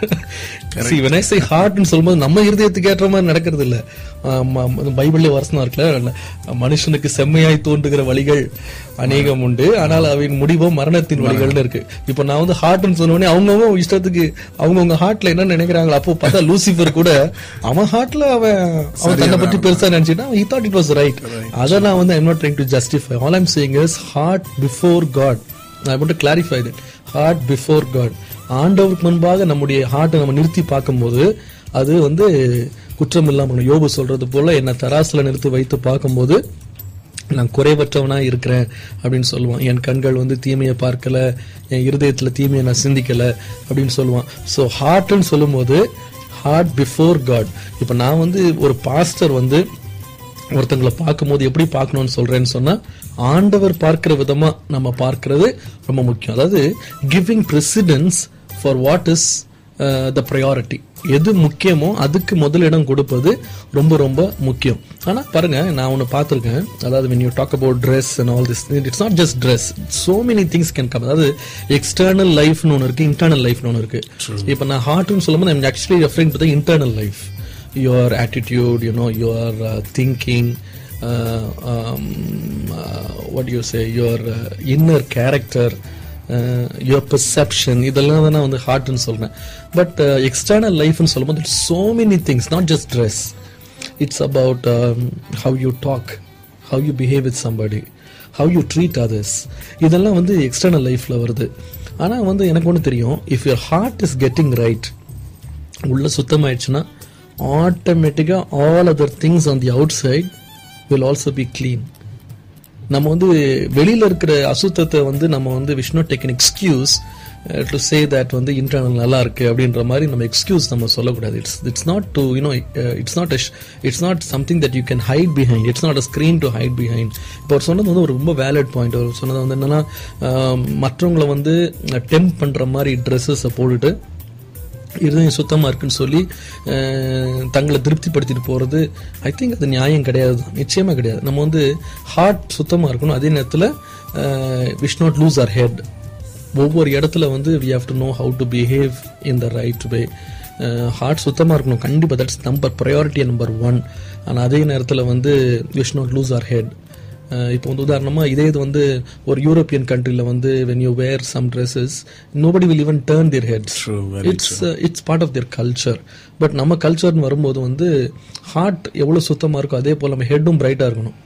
See, when I say heart ன்னு சொல்லும்போது நம்ம இருதயத்துக்கு ஏற்ற மாதிரி நடக்கிறது இல்ல. பைபிள்ல வசனம் இருக்குல்ல, மனுஷனுக்கு செம்மையாய் தோன்றுகிற வழிகள் அநேகம் உண்டு, ஆனால் அவின் முடிவோ மரணத்தின் வழிகள்னு இருக்கு. இப்ப நான் வந்து ஹார்ட்னு சொன்னோடனே அவங்கவுங்க இஷ்டத்துக்கு அவங்கவுங்க ஹார்ட்ல என்ன நினைக்கிறாங்களோ, அப்போ பார்த்தா லூசிபர் கூட அவன் ஹார்ட்ல அவன் அவன் தன்னை பற்றி பெருசா நினைச்சிட்டா he thought it was right. அதை நான் வந்து I'm not trying to justify. All I'm saying is heart before God. I want to clarify that. Heart before God. ஆண்டவருக்கு முன்பாக நம்முடைய ஹார்ட்டை நம்ம நிறுத்தி பார்க்கும்போது அது வந்து குற்றம் இல்லாம, யோபு சொல்றது போல என்ன தராசுல நிறுத்தி வைத்து பார்க்கும்போது நான் குறைவற்றவனா இருக்கிறேன் அப்படின்னு சொல்லுவான். என் கண்கள் வந்து தீமையை பார்க்கல, என் இருதயத்துல தீமையை நான் சிந்திக்கல அப்படின்னு சொல்லுவான். ஸோ ஹார்ட்னு சொல்லும் போது ஹார்ட் பிஃபோர் காட். இப்ப நான் வந்து ஒரு பாஸ்டர் வந்து ஒருத்தங்களை பார்க்கும் போது எப்படி பார்க்கணும்னு சொல்றேன்னு சொன்னா, ஆண்டவர் பார்க்கிற விதமா நம்ம பார்க்கிறது ரொம்ப முக்கியம். அதாவது giving precedence for what is the priority. எது முக்கியமோ அதுக்கு முதலிடம் கொடுப்பது ரொம்ப ரொம்ப முக்கியம். ஆனா பாருங்க, நான் ஒன்னு பார்த்திருக்கேன். அதாவது when you talk about dress and all this, it's not just dress, so many things can come. அதாவது எக்ஸ்டர்னல் லைஃப்னு ஒன்று இருக்கு, இன்டர்னல் லைஃப்னு ஒன்று இருக்கு. இப்ப நான் ஹார்ட்னு சொல்லும்போது I'm actually referring to the internal life. Your attitude, you know, your uh, thinking, uh, um, uh, what do you say, your uh, inner character, uh, your perception, இதெல்லாம் தான் நான் வந்து ஹார்ட்னு சொல்றேன். பட் எக்ஸ்டர்னல் லைஃப்னு சொல்லும்போது it's so many things, not just dress. It's about um, how you talk, how you behave with somebody, how you treat others. இதெல்லாம் வந்து external லைஃப்ல வருது. ஆனா வந்து எனக்கு ஒன்று தெரியும், if your heart is getting right, உள்ள சுத்தமாயிடுச்சுன்னா ஆட்டோமேட்டிக்கா all other things on the outside will also be clean. நம்ம வந்து வெளியில இருக்கிற அசுத்தத்தை வந்து நம்ம வந்து we should not take an excuse uh, to say that வந்து இன்டர்னல் நல்லா இருக்கு அப்படின்ற மாதிரி நம்ம எக்ஸ்கியூஸ் நம்ம சொல்லக்கூடாது. It's it's not to you know it's not it's not something that you can hide behind. It's not a screen to hide behind. இப்போ அவர் சொன்னது வந்து ஒரு ரொம்ப வேலிட் பாயிண்ட். அவர் சொன்னது வந்து என்னன்னா, மற்றவங்களை வந்து டெம்ப் பண்ற மாதிரி ட்ரெஸ்ஸஸை போட்டுட்டு இருதயம் சுத்தமா இருக்குன்னு சொல்லி தங்களை திருப்திப்படுத்திட்டு போறது, ஐ திங்க் அது நியாயம் கிடையாது, நிச்சயமா கிடையாது. நம்ம வந்து ஹார்ட் சுத்தமா இருக்கணும், அதே நேரத்தில் we should not lose our head. ஒவ்வொரு இடத்துல வந்து we have to know how to behave in the right way. ஹார்ட் சுத்தமா இருக்கணும் கண்டிப்பா, that's number priority number one. ஆனால் அதே நேரத்தில் வந்து we should not lose our head. இப்போ வந்து உதாரணமா இதே இது வந்து ஒரு யூரோப்பியன் கண்ட்ரில வந்து when you wear some dresses nobody will even turn their heads. True, it's uh, it's part of their culture. But நம்ம கல்ச்சர்னு வரும்போது வந்து ஹார்ட் எவ்வளவு சுத்தமா இருக்கோ அதே போல நம்ம ஹெட்டும் பிரைட்டா இருக்கணும்.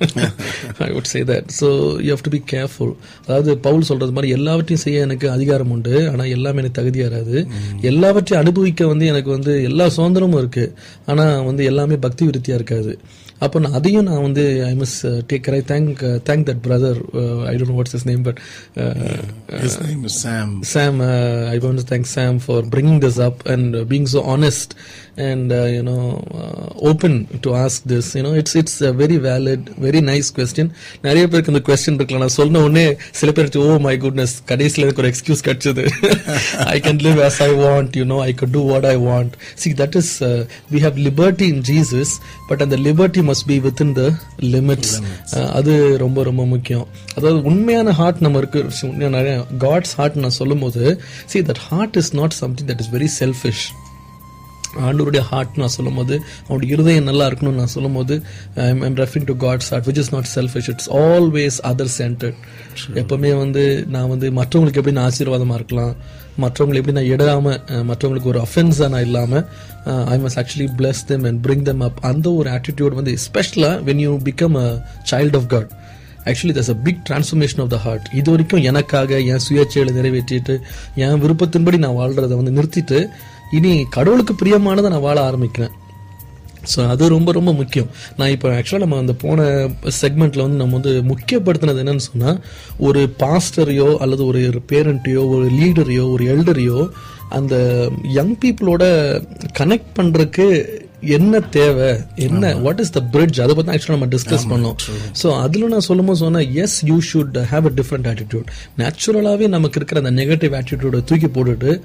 I would say that. So you have to be careful. அதாவது பவுல் சொல்றது மாதிரி எல்லாவற்றையும் செய்ய எனக்கு அதிகாரம் உண்டு, ஆனா எல்லாமே எனக்கு தகுதியாராது. எல்லாவற்றையும் அனுபவிக்க வந்து எனக்கு வந்து எல்லா சுதந்திரமும் இருக்கு, ஆனா வந்து எல்லாமே பக்தி விருத்தியா இருக்காது. அப்போ நான் அதையும் நான் வந்து I must take care. I thank thank that brother, I don't know what's his name, but his name is Sam. Sam, uh, I want to thank Sam for bringing this up and uh, being so honest and uh, you know uh, open to ask this. You know, it's it's a very valid, very nice question. நிறைய பேருக்கு இந்த question இருக்குல்ல, நான் சொன்ன உடனே சில பேருக்கு oh my goodness கடைசியில் எனக்கு ஒரு எக்ஸ்கியூஸ் கிடைச்சது. I can live as I want, you know, I could do what I want. See, that is uh, we have liberty in Jesus, but and the liberty must be within the limits. அது ரொம்ப ரொம்ப முக்கியம். அதாவது உண்மையான heart நம்ம இருக்கு, God's heart நான் சொல்லும் போது, see that heart is not something that is very selfish. ஆண்டவருடைய ஹார்ட் நான் சொல்லும் போது, அவனுடைய இருதயம் நல்லா இருக்கணும்னு நான் சொல்லும் போது, I'm referring to God's heart which is not selfish. It's always other centred. எப்பவுமே வந்து நான் வந்து மற்றவங்களுக்கு எப்படி நான் ஆசீர்வாதமா இருக்கலாம், மற்றவங்களை எப்படி நான் இடாம, மற்றவங்களுக்கு ஒரு அஃபென்ஸா நான் இல்லாம I must actually bless them and bring them up. அந்த ஒரு ஆட்டிடியூட் வந்து எஸ்பெஷலா when you become a child of God, actually there's a big transformation of the heart. இது வரைக்கும் எனக்காக என் சுயேட்சைகளை நிறைவேற்றிட்டு என் விருப்பத்தின்படி நான் வாழ்றதை வந்து நிறுத்திட்டு இனி கடவுளுக்கு பிரியமானதை நான் வாழ ஆரம்பிக்கிறேன். ஸோ அது ரொம்ப ரொம்ப முக்கியம். நான் இப்போ ஆக்சுவலாக நம்ம அந்த போன செக்மெண்ட்ல வந்து நம்ம வந்து முக்கியப்படுத்தினது என்னன்னு சொன்னா, ஒரு பாஸ்டரையோ அல்லது ஒரு பேரண்ட்டையோ ஒரு லீடரையோ ஒரு எல்டரையோ அந்த யங் பீப்புளோட கனெக்ட் பண்றதுக்கு என்ன தேவை, என்ன வாட் இஸ் த பிரிட்ஜ், அதை பத்தி ஆக்சுவலா நம்ம டிஸ்கஸ் பண்ணோம். ஸோ அதுல நான் சொல்லும் போது சொன்னா, yes you should have a different attitude. நேச்சுரலாவே நமக்கு இருக்கிற அந்த நெகட்டிவ் ஆட்டிடியூட தூக்கி போட்டுட்டு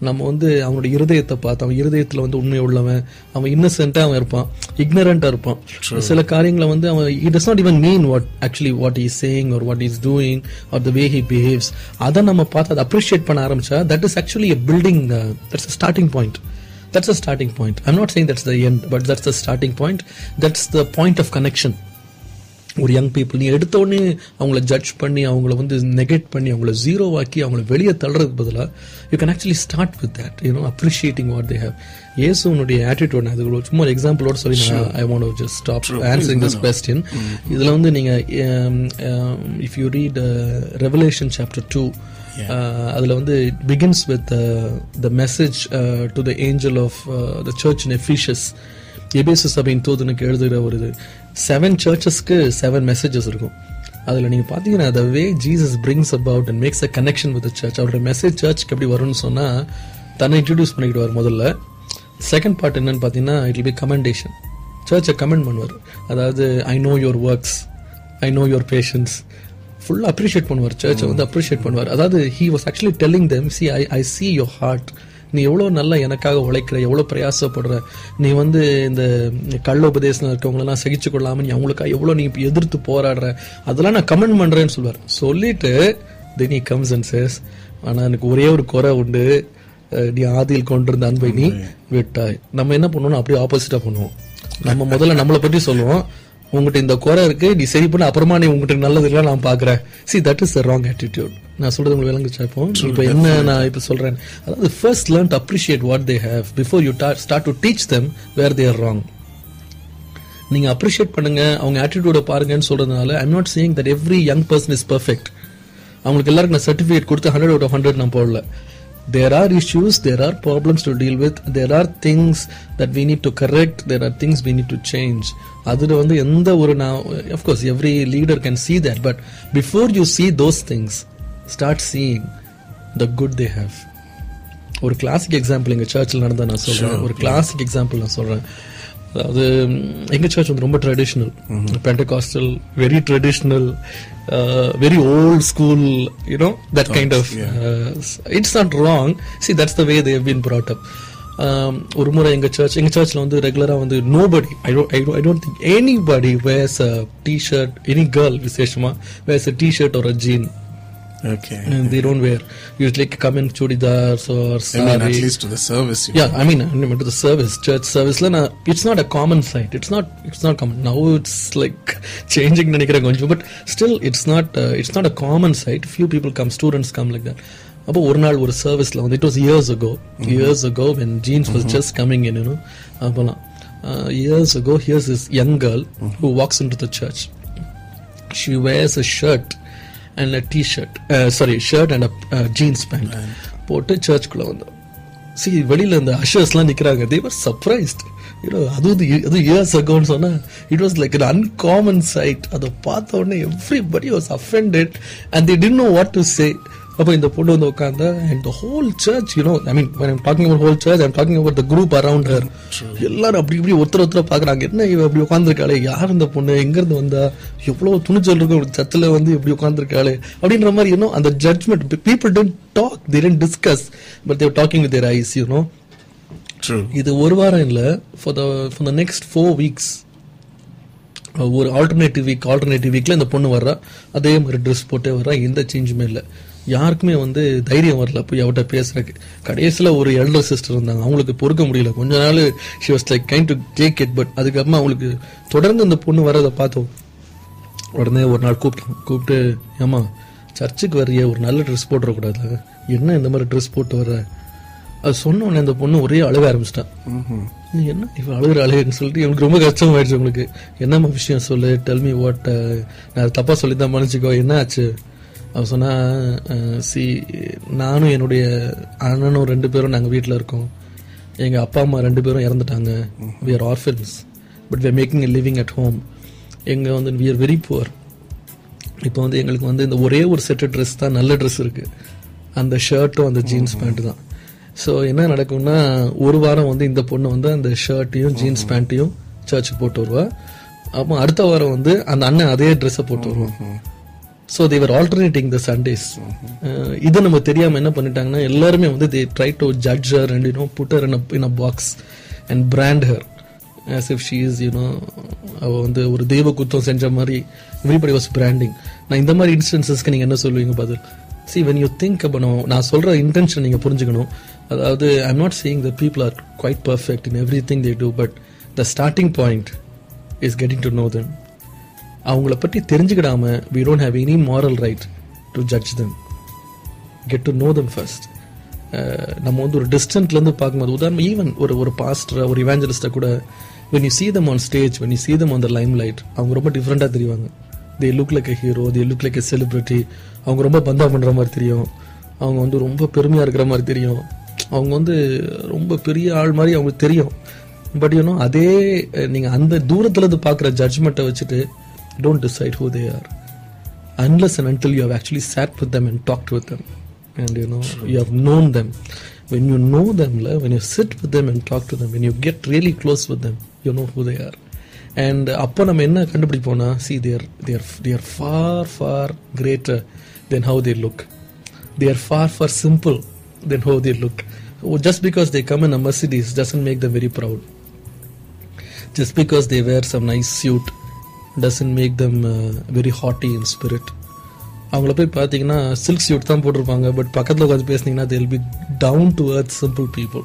நம்ம வந்து அவனோட இருதயத்தை பார்த்து, அவன் இருதயத்துல வந்து உண்மை உள்ளவன், அவன் இன்னசென்ட்டா அவன் இருப்பான், இக்னரண்டா இருப்பான். சில காரியங்களை வந்து அவன் he does not even mean what actually what he is saying or what he is doing or the way he behaves. அதை நம்ம பார்த்து அதை அப்ரிஷியேட் பண்ண ஆரம்பிச்சா that is actually a building, uh, that's a starting point. That's a starting point. I'm not saying that's the end, but that's the starting point. That's the point of connection. ஒரு young people நீ எடுத்த உடனே அவங்கள judge பண்ணி, அவங்கள வந்து negate பண்ணி, அவங்கள ஜீரோ ஆக்கி, அவங்கள வெளியே தள்ளுறதுக்கு பதிலாக you can actually start with that, you know appreciating what they have. இயேசுனுடைய ஆட்டிடியூட், அது சும்மா ஒரு எக்ஸாம்பிளோட சொல்லி நான் I want to just stop answering this question. இதில் வந்து நீங்கள் if you read Revelation chapter two, அதில் வந்து it begins with the message to the angel of the church in Ephesus. எபேசு சபையின் தூதனுக்கு எழுதுகிற ஒரு இது செவன் சர்ச்சஸ்க்கு செவன் மெசேஜஸ் இருக்கும். அதில் நீங்கள் பார்த்தீங்கன்னா the way Jesus brings about and makes a connection with the church, அவரோட மெசேஜ் சர்ச்சுக்கு எப்படி வரும்னு சொன்னால் தன்னை இன்ட்ரடியூஸ் பண்ணிக்கிடுவார் முதல்ல. செகண்ட் பார்ட் என்னன்னு பார்த்தீங்கன்னா இட் வில் பி கமெண்டேஷன். சர்ச்சை கமெண்ட் பண்ணுவார். அதாவது I know your works, I know your patience, ஃபுல்லாக அப்ரிஷியேட் பண்ணுவார். சர்ச்சை வந்து அப்ரிஷியேட் பண்ணுவார். அதாவது he was actually telling them, see I, I see your heart, நீ எவ்வளோ நல்லா எனக்காக உழைக்கிற, எவ்வளோ பிரயாசப்படுற, நீ வந்து இந்த கள்ள உபதேசம் இருக்கவங்களெல்லாம் சகிச்சு கொள்ளாமல் நீ அவங்களுக்காக எவ்வளோ நீ எதிர்த்து போராடுற, அதெல்லாம் நான் கமெண்ட் பண்ணுறேன்னு சொல்லுவார். சொல்லிட்டு then he comes and says, ஆனால் எனக்கு ஒரே ஒரு குறை உண்டு, நீ ஆதியில் கொண்டிருந்த அன்பை நீ விட்டாய். நம்ம என்ன பண்ணுவோம், அப்படியே ஆப்போசிட்டாக பண்ணுவோம். நம்ம முதல்ல நம்மளை பற்றி சொல்லுவோம், உங்ககிட்ட இந்த குறை இருக்கு, நீ சரி பண்ண, அப்புறமா நீ உங்ககிட்ட நல்லது இல்லை நான் பாக்குறேன். See, that is the wrong attitude. நான் சொல்றது உங்களுக்கு விளங்குச்சா? இப்போ இப்போ என்ன நான் இப்போ சொல்றேன், அதாவது first learn to appreciate what they have before you start to teach them where they are wrong. நீங்க அப்ரிஷியேட் பண்ணுங்க, அவங்க ஆட்டிடியூட பாருங்கன்னு சொல்றதுனால I'm not saying that every young person is perfect. அவங்களுக்கு எல்லாருக்கும் நான் சர்டிஃபிகேட் கொடுத்து ஹண்ட்ரட் அவுட் ஆஃப் ஹண்ட்ரட் நான் போடல. There are issues, there are problems to deal with, there are things that we need to correct, there are things we need to change. அதுல வந்து எந்த ஒரு நான் of course every leader can see that, but before you see those things, start seeing the good they have. ஒரு classic example எங்க சர்ச்சில் நடந்தா நான் சொல்றேன். ஒரு கிளாசிக் எக்ஸாம்பிள் நான் சொல்றேன். அதாவது எங்க சர்ச் வந்து ரொம்ப traditional, Pentecostal, very traditional, very old school, you know that kind of. It's not wrong. See, that's the way they have been brought up. ஒரு முறை எங்க சர்ச் எங்க சர்ச்ல வந்து ரெகுலரா வந்து nobody, I don't, I don't, I don't think anybody wears a t-shirt, any girl விசேஷமா wears a t-shirt or a jean. Okay. And they don't wear, usually come in chudidars or sari. I mean, at least to the service. Yeah, know. I mean, I mean to the service, church service. La, it's not a common sight. It's not. It's not common now. It's like changing, but still, it's not. Uh, it's not a common sight. Few people come, students come like that. அப்போ ஒரு நாள் ஒரு சர்வீஸ்ல வந்து, it was years ago, mm-hmm. years ago when jeans was mm-hmm. just coming in, you know. அப்போலாம் uh, years ago, here's this young girl mm-hmm. who walks into the church. She wears a shirt and a t-shirt, uh, sorry, shirt and a uh, jeans pant. போட்டு சர்ச்சுக்குள்ள வந்தோம். See, வெளியில இந்த அஷர்ஸ்லாம் நிக்கிறாங்க. They were surprised. You know, அது அது years ago ன்னு சொன்னா it was like an uncommon sight. அதை பார்த்த உடனே everybody was offended and they didn't know what to say. அப்போ இந்த பொண்ணு வந்து உட்கார்ந்தா, and the whole church, you know, I mean, when I'm talking about whole church, I'm talking about the group around her. எல்லாரும் அப்படி இப்படி ஒருத்தர் ஒருத்தர் பாக்குறாங்க, என்ன இவ அப்படி உட்காந்துருக்காளே, யார் இந்த பொண்ணு, எங்க இருந்து வந்தா, எவ்வளவு துணிச்சல் இருக்கும் சர்ச்சில் வந்து இப்படி உட்காந்துருக்காளே அப்படின்ற மாதிரி, you know, அந்த judgment. People didn't talk, they didn't discuss, but they were talking with their eyes, you know. True. இது ஒரு வாரம் இல்ல, for the for the next four weeks, ஒரு ஆல்டர்னேட்டிவ் வீக் ஆல்டர்னேட்டிவ் வீக்ல இந்த பொண்ணு வர்றா, அதே மாதிரி ட்ரெஸ் போட்டே வர்றா, எந்த சேஞ்சுமே இல்லை. யாருக்குமே வந்து தைரியம் வரல போய் அவட்ட பேசுறதுக்கு. கடைசியில் ஒரு எல்டர் சிஸ்டர் இருந்தாங்க, அவங்களுக்கு பொறுக்க முடியல. கொஞ்ச நாள் she was like kind to take it, but அதுக்கப்புறமா அவங்களுக்கு தொடர்ந்து இந்த பொண்ணு வரதை பார்த்தோம். உடனே ஒரு நாள் கூப்பிட்டோம், கூப்பிட்டு, ஏமா சர்ச்சுக்கு வர்றிய, ஒரு நல்ல ட்ரெஸ் போட்டுறக்கூடாது, என்ன இந்த மாதிரி ட்ரெஸ் போட்டு வர்ற, அது சொன்ன உடனே அந்த பொண்ணு ஒரே அழுக ஆரம்பிச்சிட்டான். என்ன இவ அழுகிற அழுகுன்னு சொல்லிட்டு எனக்கு ரொம்ப கஷ்டமாயிடுச்சு. உங்களுக்கு என்னம்மா விஷயம் சொல்லு, டெல் மீ வாட், நான் தப்பா சொல்லித்தான் மன்னிச்சுக்கோ, என்ன ஆச்சு? அவன் சொன்னா, சி, நானும் என்னுடைய அண்ணனும் ரெண்டு பேரும் நாங்கள் வீட்டில் இருக்கோம், எங்கள் அப்பா அம்மா ரெண்டு பேரும் இறந்துட்டாங்க, we are orphans, but we are making a living at home. எங்கள் வந்து வி ஆர் வெரி புவர். இப்போ வந்து எங்களுக்கு வந்து இந்த ஒரே ஒரு செட்டு ட்ரெஸ் தான் நல்ல ட்ரெஸ் இருக்குது, அந்த ஷர்ட்டும் அந்த ஜீன்ஸ் பேண்ட்டு தான். ஸோ என்ன நடக்கும்னா, ஒரு வாரம் வந்து இந்த பொண்ணு வந்து அந்த ஷர்ட்டையும் ஜீன்ஸ் பேண்ட்டையும் சர்ச்சுக்கு போட்டு வருவா. அப்போ அடுத்த வாரம் வந்து அந்த அண்ணன் அதே ட்ரெஸ்ஸை போட்டு வருவான். So they were alternating the Sundays. இதை நம்ம தெரியாம என்ன பண்ணிட்டாங்கன்னா எல்லாருமே வந்து they try to judge her and you know put her in in a box and brand her as if she is, you know, அவ வந்து ஒரு தெய்வ குத்தம் செஞ்ச மாதிரி everybody was branding. நான் இந்த மாதிரி இன்ஸ்டன்சஸ்க்கு நீங்க என்ன சொல்லுவீங்க பதில்? See, when you think about, நான் சொல்ற இன்டென்ஷன் நீங்க புரிஞ்சுக்கணும். அதாவது I'm not saying that people are quite perfect in everything they do, but the starting point is getting to know them. அவங்கள பற்றி தெரிஞ்சுக்கிடாம we don't have any moral right to judge them. Get to know them first. நம்ம வந்து ஒரு டிஸ்டன்ட்ல இருந்து பார்க்கும்போது, உதாரணம் even ஒரு ஒரு பாஸ்டர் ஒரு இவாஞ்சலிஸ்ட கூட when you see them on stage, when you see them on the limelight, அவங்க ரொம்ப டிஃப்ரெண்டா தெரிவாங்க. they look like a hero, they look like a celebrity. அவங்க ரொம்ப பந்தா பண்ற மாதிரி தெரியும், அவங்க வந்து ரொம்ப பெருமையா இருக்கிற மாதிரி தெரியும், அவங்க வந்து ரொம்ப பெரிய ஆள் மாதிரி அவங்களுக்கு தெரியும். பட் யூனோ அதே நீங்க அந்த தூரத்துல இருந்து பார்க்குற ஜட்ஜ்மெண்ட்டை வச்சுட்டு don't decide who they are unless and until you have actually sat with them and talked with them and you know True. You have known them. When you know them, when you sit with them and talk to them, when you get really close with them, you know who they are. And அப்போ நம்ம என்ன கண்டுபிடிப்போம்னா, see they are they are they are far far greater than how they look. They are far far simple than how they look. Just because they come in a Mercedes doesn't make them very proud. Just because they wear some nice suit doesn't make them uh, very haughty in spirit. அவங்கள போய் பார்த்தீங்கன்னா silk suit தான் போட்டிருப்பாங்க, but பக்கத்தில் உட்காந்து பேசுனீங்கன்னா they will be down to earth simple people.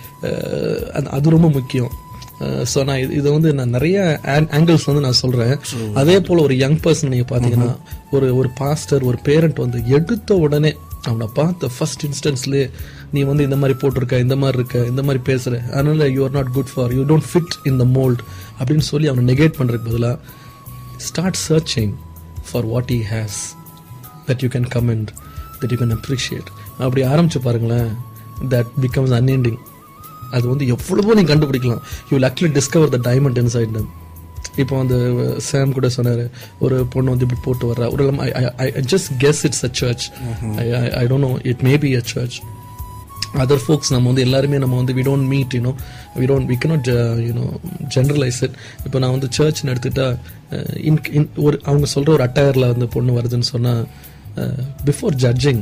அது ரொம்ப முக்கியம். ஸோ நான் இதை வந்து நான் நிறைய ஆங்கிள்ஸ் வந்து நான் சொல்றேன். அதே போல ஒரு யங் பர்சன் நீங்க பாத்தீங்கன்னா, ஒரு ஒரு பாஸ்டர் ஒரு பேரண்ட் வந்து எடுத்த உடனே அவனை பார்த்த ஃபர்ஸ்ட் இன்ஸ்டன்ஸ்லேயே நீ வந்து இந்த மாதிரி போட்டிருக்க, இந்த மாதிரி இருக்க, இந்த மாதிரி பேசுற, அதனால you are not good for, you don't fit in the mould அப்படின்னு சொல்லி அவனை நெகேட் பண்றதுக்கு பதிலாக start searching for what he has that you can commend, that you can appreciate. அப்படி ஆரம்பிச்சு பாருங்களேன், that becomes unending. அது வந்து எவ்வளவோ நீ கண்டுபிடிக்கலாம். you will actually discover the diamond inside them. இப்போ அந்த சாம் கூட சொன்னாரு, ஒரு பொண்ணு வந்து இப்படி போட்டு வர்றா, ஒரு I just guess it's a church. I, I, I don't know, it may be a church. Other folks நம்ம வந்து எல்லாருமே நம்ம வந்து we don't meet, you know, we don't we cannot uh, you know generalize it. இப்போ நான் வந்து சர்ச்னு எடுத்துட்டா ஒரு அவங்க சொல்ற ஒரு அட்டையர்ல வந்து பொண்ணு வருதுன்னு சொன்னா, before judging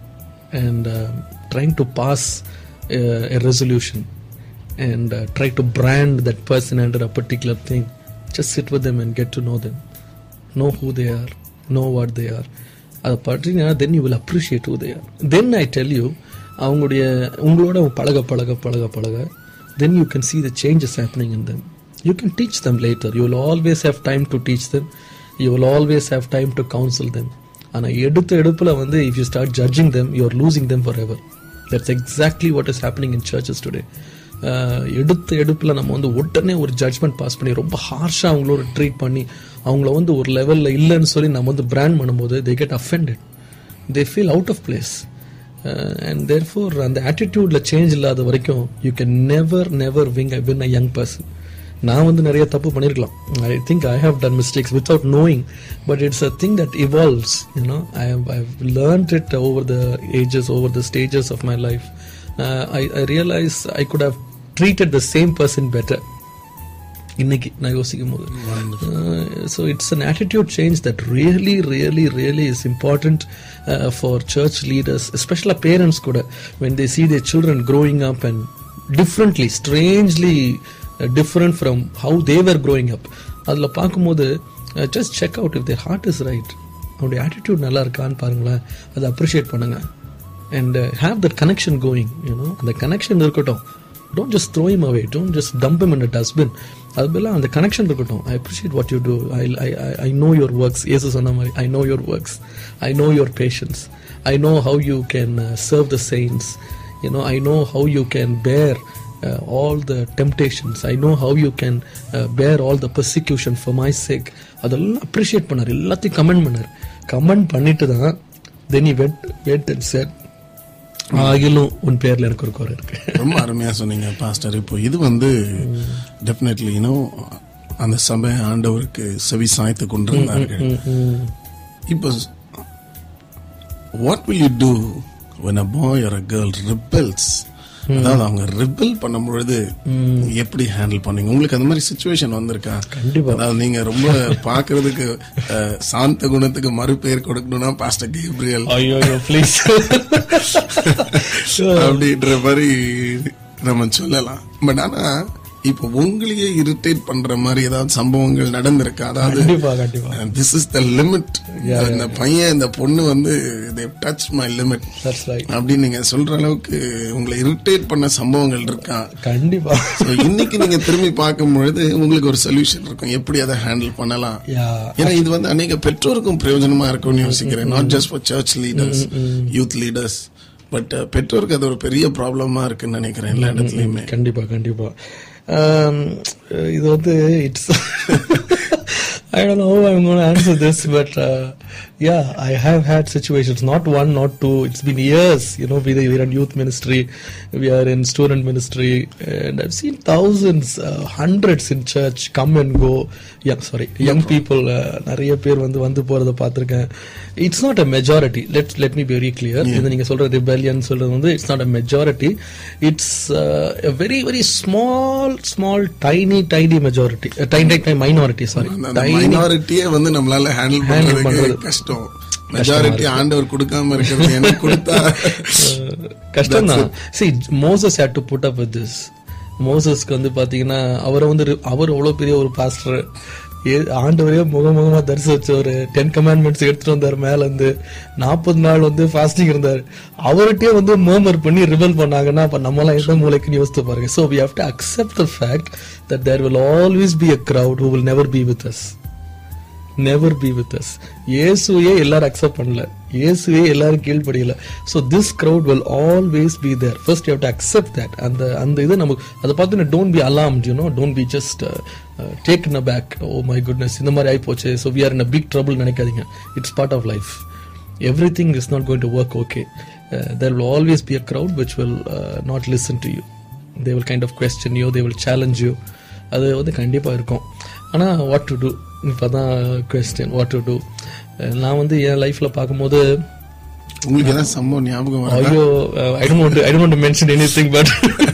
and uh, trying to pass uh, a resolution and uh, try to brand that person under a particular thing, just sit with them and get to know them, know who they are, know what they are. அதை பார்த்தீங்கன்னா then you will appreciate who they are. Then I tell you, அவங்களுடைய உங்களோட பழக பழக பழக பழக then you can see the changes happening in them. You can teach them later. You will always have time to teach them. You will always have time to counsel them. ஆனால் எடுத்த எடுப்புல வந்து if you start judging them, you are losing them forever. That's exactly what is happening in churches today. எடுத்த எடுப்புல நம்ம வந்து உடனே ஒரு judgement pass பண்ணி ரொம்ப ஹார்ஷா அவங்களோட ட்ரீட் பண்ணி அவங்கள வந்து ஒரு லெவல்ல இல்லைன்னு சொல்லி நம்ம வந்து பிராண்ட் பண்ணும்போது they get offended. They feel out of place. Uh, and therefore அந்த ஆட்டிடியூட்ல சேஞ்ச் இல்லாத வரைக்கும் you can never never win a, win a young person. நான் வந்து நிறைய தப்பு பண்ணிருக்கலாம். I think I have done mistakes without knowing, but it's a thing that evolves, you know. I have I've learned it over the ages, over the stages of my life. uh, I, I realized I could have treated the same person better இன்னைக்கு நான் யோசிக்கும் போது. So it's an attitude change that really really really is important uh, for church leaders, especially parents kuda, when they see their children growing up and differently, strangely uh, different from how they were growing up. adla paakumbodhu uh, just check out if their heart is right, அவங்களுடைய attitude நல்லா இருக்கான்னு பாருங்களேன், அதை appreciate பண்ணுங்க and uh, have that connection going, you know. அந்த connection இருக்கட்டும். Don't just throw him away. Don't just dump him in a dustbin. அதுபோல அந்த கனெக்ஷன் இருக்கட்டும். I appreciate what you do. I I I know your works. இயேசு சொன்ன மாதிரி I know your works. I know your patience. I know how you can uh, serve the saints. You know, I know how you can bear uh, all the temptations. I know how you can uh, bear all the persecution for my sake. அதெல்லாம் appreciate பண்ணார், எல்லாத்தையும் comment பண்ணார். Comment பண்ணிட்டு தான் then he went went and said, ஆகிலும் உன் பேர்ல எனக்கு ஒரு குறை இருக்கு. ரொம்ப அருமையா சொன்னீங்க பாஸ்டர். இப்போ இது வந்து டெஃபினெட்லி யூனோ அந்த சபை ஆண்டவருக்கு செவி சாய்த்து கொண்டிருந்தார்கள். இப்போ what will you do when a boy or a girl rebels அதாவது அவங்க ரிபல் பண்ணும் பொழுது எப்படி ஹேண்டில் பண்ணீங்க? உங்களுக்கு அந்த மாதிரி சிச்சுவேஷன் வந்திருக்கா? கண்டிப்பா. அதாவது நீங்க ரொம்ப பாக்குறதுக்கு சாந்த குணத்துக்கு மறுபெயர் கொடுக்கணும்னா பாஸ்டர் கேப்ரியல் ஐயோ ப்ளீஸ் அப்படின்ற மாதிரி நம்ம சொல்லலாம். பட் ஆனா இப்ப உங்களையே இரிட்டேட் பண்ற மாதிரி ஏதாவது சம்பவங்கள் நடந்திருக்கு? அதாவது திஸ் இஸ் த லிமிட், இந்த பையன் இந்த பொண்ணு வந்து they touch my limit அப்படின்னு நீங்க சொல்ற அளவுக்கு உங்களை இரிட்டேட் பண்ண சம்பவங்கள் இருக்கா? கண்டிப்பா. இன்னைக்கு நீங்க திரும்பி பார்க்கும் பொழுது உங்களுக்கு ஒரு சொல்யூஷன் இருக்கும், எப்படி அதை ஹேண்டில் பண்ணலாம். ஏன்னா இது வந்து அநேக பெற்றோருக்கும் பிரயோஜனமா இருக்கும்னு யோசிக்கிறேன். Not just for church leaders, youth leaders, but பெற்றோருக்கு அது ஒரு பெரிய ப்ராப்ளமா இருக்குன்னு நினைக்கிறேன் எல்லா இடத்துலயுமே. கண்டிப்பா கண்டிப்பா. இது வந்து it's I don't know how I'm going to answer this, but uh, yeah, I have had situations, not one, not two. It's been years. You know, we are in youth ministry, we are in student ministry, and I've seen thousands, uh, hundreds in church come and go. Yeah, sorry, young people. நிறைய பேர் வந்து வந்து போறத பார்த்திருக்கேன். It's not a majority. Let let me be very clear. இது நீங்க சொல்ற rebellion சொல்றது வந்து it's not a majority. It's uh, a very very small, small, tiny, tiny majority. Uh, tiny, tiny minority. Sorry. மைனாரிட்டியே வந்து நம்மளால ஹேண்டில் பண்றது கஷ்டம். Majority ஆண்டவர் கொடுக்காம இருக்கிறது எனக்கு கொடுத்தா கஷ்டம் தான். See, Moses had to put up with this. மோசஸ்க்கு வந்து பாத்தீங்கன்னா அவரை வந்து அவர் அவ்வளவு பெரிய ஒரு பாஸ்டர், ஆண்டவரே முகமுகமா தரிசி வச்ச ஒரு டென் கமாண்ட்மெண்ட்ஸ் எடுத்துட்டு வந்தார். மேல இருந்து நாற்பது நாள் வந்து ஃபாஸ்டிங் இருந்தார். அவர்கிட்டயே வந்து மர்மர் பண்ணி ரிபல் பண்ணாங்கன்னா அப்ப நம்மளாம் எந்த மூளைக்குன்னு யோசித்து பாருங்க. So we have to accept the fact that there will always be a crowd who will never be with us. Never be with us. இயேசுவே எல்லாரும் அக்செப்ட் பண்ணல, இயேசுவே எல்லாரும் கீழ்ப்படியல. So this crowd will always be there. First you have to accept that. அந்த அந்த இது நமக்கு அதை பார்த்து don't be alarmed, you know, don't be just uh, uh, taken aback. Oh my goodness, இந்த மாதிரி ஆகி போச்சு, so we are in a big trouble நினைக்காதீங்க. It's part of life. Everything is not going to work okay. Uh, there will always be a crowd which will uh, not listen to you. They will kind of question you, they will challenge you. அது வந்து கண்டிப்பா இருக்கும். ஆனா what to do? இப்பதான் question, what to do. நான் வந்து என் லைஃப்ல பார்க்கும்போது உங்களுக்கு ஏதாவது சம்பவம் ஞாபகம் வருதா? ஐயோ, I don't want to I don't want to mention anything, but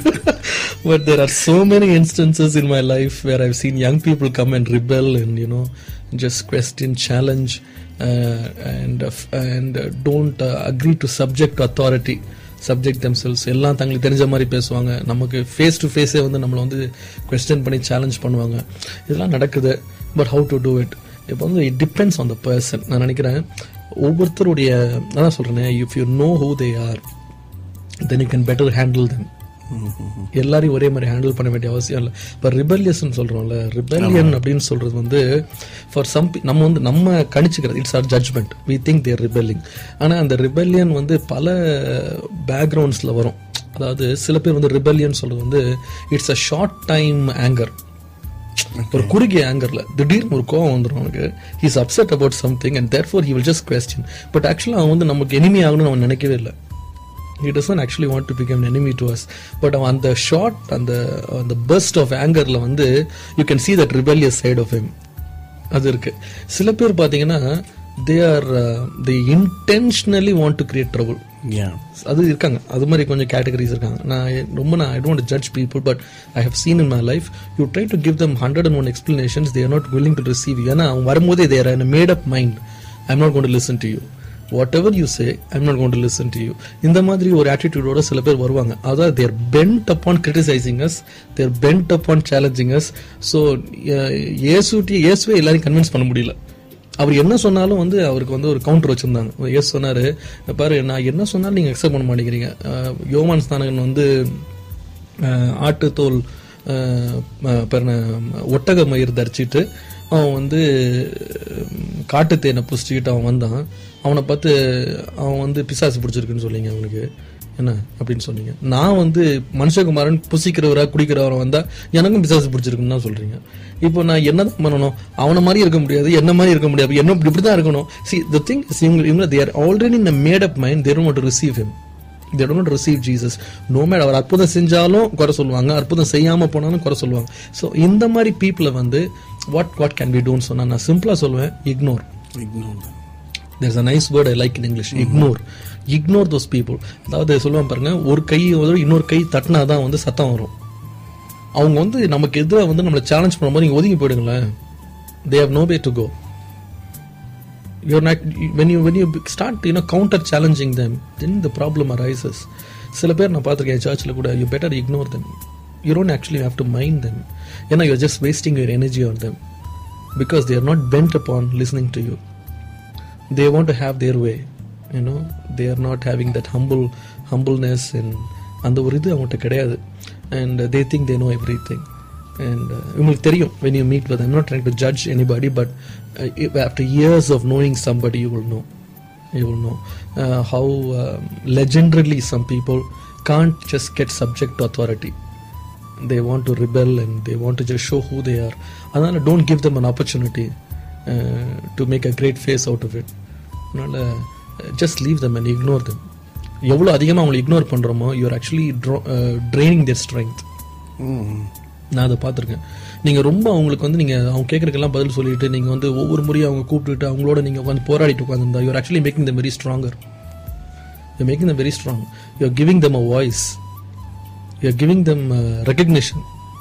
but there are so many instances in my life where I've seen young people come and rebel and, you know, just question, challenge, uh, and uh, and uh, don't uh, agree to subject to authority, subject themselves. எல்லாம் தங்களுக்கு தெரிஞ்ச மாதிரி பேசுவாங்க. நமக்கு face to ஃபேஸே வந்து நம்மளை வந்து question பண்ணி சேலஞ்ச் பண்ணுவாங்க. இதெல்லாம் நடக்குது. But how to do it? இப்போ வந்து it depends on the person. நான் நினைக்கிறேன் ஒவ்வொருத்தருடைய, நான் சொல்றேன், if you know who they are then you can better handle them. எல்லாரையும் ஒரே மாதிரி ஹேண்டில் பண்ண வேண்டிய அவசியம் இல்லை. இப்போ ரிபெல்லியஸ்ன்னு சொல்றோம்ல, ரிபெல்லியன் அப்படின்னு சொல்றது வந்து ஃபார் சம் நம்ம வந்து நம்ம கணிச்சுக்கிறது, it's our judgement. We think they're rebelling. ஆனால் அந்த ரிபெல்லியன் வந்து பல பேக்ரவுண்ட்ஸ்ல வரும். அதாவது சில பேர் வந்து ரிபெல்லியன் சொல்றது வந்து it's a short time anger, ஒரு குறுகிய ஆங்கர்ல திடீர்னு ஒரு கோவம் வந்துடும் அவனுக்கு. He is upset about something and therefore he will just question. But ஆக்சுவலா அவன் வந்து நமக்கு எனிமி ஆகணும்னு அவன் நினைக்கவே இல்லை. He doesn't actually want to become an enemy to us. But on the short, on the on the burst of anger la வந்து you can see that rebellious side of him. அது இருக்கு. சில பேர் பாத்தீங்கன்னா they are uh, they intentionally want to create trouble. Yeah. அது இருக்காங்க. அது மாதிரி கொஞ்சம் கேட்டகரிஸ் இருக்காங்க. நான் ரொம்ப நான் I don't want to judge people, but I have seen in my life, you try to give them one hundred one explanations, they are not willing to receive you. ஏன்னா அவங்க வரும்போதே they are in a made up mind. I'm not going to listen to you. Whatever you say, I'm not going to listen to you. இந்த மாதிரி ஒரு ஆட்டிடியூடோட சில பேர் வருவாங்க. அதாவது they are bent upon criticizing us, they are bent upon challenging us. So இயேசுட்டி இயேசுவே எல்லாரையும் convince பண்ண முடியல. அவர் என்ன சொன்னாலும் வந்து அவருக்கு வந்து ஒரு கவுண்டர் வச்சிருந்தாங்க. இயேசு சொன்னாரு, பாரு நான் என்ன சொன்னாலும் நீங்க அக்செப்ட் பண்ண மாட்டேங்கிறீங்க. யோவான் ஸ்நானகன் வந்து ஆட்டு தோல் ஒட்டக மயிர் தரிச்சிட்டு அவன் வந்து காட்டு தேனை புடிச்சிக்கிட்டு அவன் வந்தான். அவனை பார்த்து அவன் வந்து பிசாசு பிடிச்சிருக்குன்னு சொன்னீங்க, அவனுக்கு என்ன அப்படின்னு சொன்னீங்க. நான் வந்து மனுஷகுமாரன் புசிக்கிறவரா குடிக்கிறவரா வந்தா எனக்கும் பிசாசு பிடிச்சிருக்குன்னு தான் சொல்றீங்க. இப்போ நான் என்னதான் பண்ணணும்? அவனை மாதிரி இருக்க முடியாது, என்ன மாதிரி இருக்க முடியாது, என்ன இப்படிதான் இருக்கணும். See, the thing is, they are already in a made up mind. They don't want to receive him. They don't want to receive Jesus. No matter அவர் அற்புதம் செஞ்சாலும் குறை சொல்லுவாங்க, அற்புதம் செய்யாம போனாலும் குறை சொல்லுவாங்க. ஸோ இந்த மாதிரி பீப்புளை வந்து வாட் வாட் கேன் பி டூன்னு சொன்னா நான் சிம்பிளா சொல்லுவேன், ignore. Ignore there's a nice word I like in English, ignore. Ignore those people. அதாவது சொல்லுவாங்க பாருங்க, ஒரு கை இன்னொரு கை தட்டினாதான் வந்து சத்தம் வரும். அவங்க வந்து நமக்கு எதிராக வந்து நம்மளை சேலஞ்ச் பண்ணும்போது நீங்க ஒதுங்கி போயிடுங்களேன். They have nowhere to go. You're not, when you when you start you know counter challenging them, then the problem arises. சில பேர் நான் பார்த்துருக்கேன் சர்ச்சில் கூட, you better ignore them. You don't actually have to mind them. ஏன்னா you're just wasting your energy on them because they are not bent upon listening to you. They want to have their way. You know, they are not having that humble humbleness and அந்த ஒரு இது அவங்ககிட்ட கிடையாது. And uh, they think they know everything. And உங்களுக்கு uh, தெரியும் when you meet with them. I'm not trying to judge anybody, but uh, if after years of knowing somebody, you will know. You will know uh, how uh, legendarily some people can't just get subject to authority. They want to rebel and they want to just show who they are. Adana don't give them an opportunity uh, to make a great face out of it. Adana uh, just leave them and ignore them. எவ்வளோ அதிகமாக அவங்களை ignore பண்ணுறோமோ, you're actually training their strength. நான் அதை பார்த்துருக்கேன். நீங்கள் ரொம்ப அவங்களுக்கு வந்து நீங்கள் அவங்க கேட்குறதுக்கெல்லாம் பதில் சொல்லிட்டு நீங்கள் வந்து ஒவ்வொரு முறையும் அவங்க கூப்பிட்டுட்டு அவங்களோட நீங்கள் உட்காந்து போராடிட்டு உட்காந்துருந்தா, you're actually making them very stronger. You're making them very strong. You're giving them a voice. You're giving them recognition.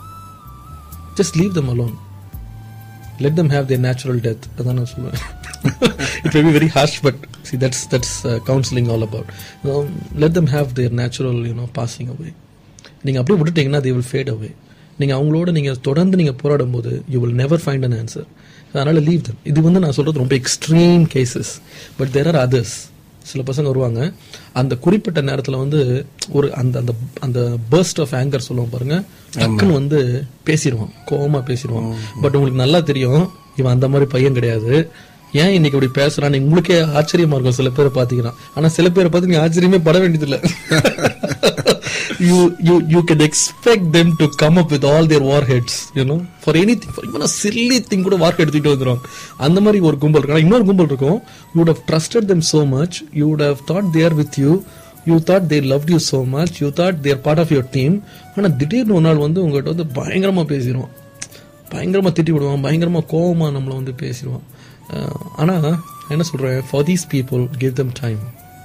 Just leave them alone. Let them have their natural death. அதான் நான் சொல்லுவேன். It may be very harsh, but see, that's that's uh, counseling all about. You know, let them have their natural, you know, passing away. நீங்க அப்படியே விட்டுட்டீங்கன்னா they will fade away. நீங்க அவங்களோட நீங்க தொடர்ந்து நீங்க போராடும் போது you will never find an answer. அதனால leave them. இது வந்து நான் சொல்றது ரொம்ப extreme cases, but there are others. சில பசங்க வருவாங்க, அந்த குறிப்பிட்ட நேரத்தில் வந்து ஒரு அந்த அந்த அந்த பர்ஸ்ட் ஆஃப் ஆங்கர் சொல்லுவோம் பாருங்க, டக்குன்னு வந்து பேசிடுவான், கோவமா பேசிடுவான். பட் உங்களுக்கு நல்லா தெரியும் இவன் அந்த மாதிரி பையன் கிடையாது. ஏன் இன்னைக்கு இப்படி பேசுறான்னு உங்களுக்கே ஆச்சரியமா இருக்கும் சில பேரை பாத்தீங்கன்னா. ஆனா சில பேரை பார்த்து நீங்க ஆச்சரியமே பட வேண்டியதில்லை. you you you can expect them to come up with all their warheads, you know, for anything, for even a silly thing கூட வார்க் எடுத்துட்டு வந்துருவாங்க. அந்த மாதிரி ஒரு கும்பல் இருக்கு. இன்னொரு கும்பல் இருக்கும், you would have trusted them so much, you would have thought they are with you, you thought they loved you so much, you thought they are part of your team. ஆனா திடீர்னு ஒரு நாள் வந்து உங்ககிட்ட வந்து பயங்கரமா பேசிடுவான், பயங்கரமா திட்டி விடுவான், பயங்கரமா கோவமா நம்மளை வந்து பேசிடுவான். ஆனா என்ன சொல்றேன், for these people give them time.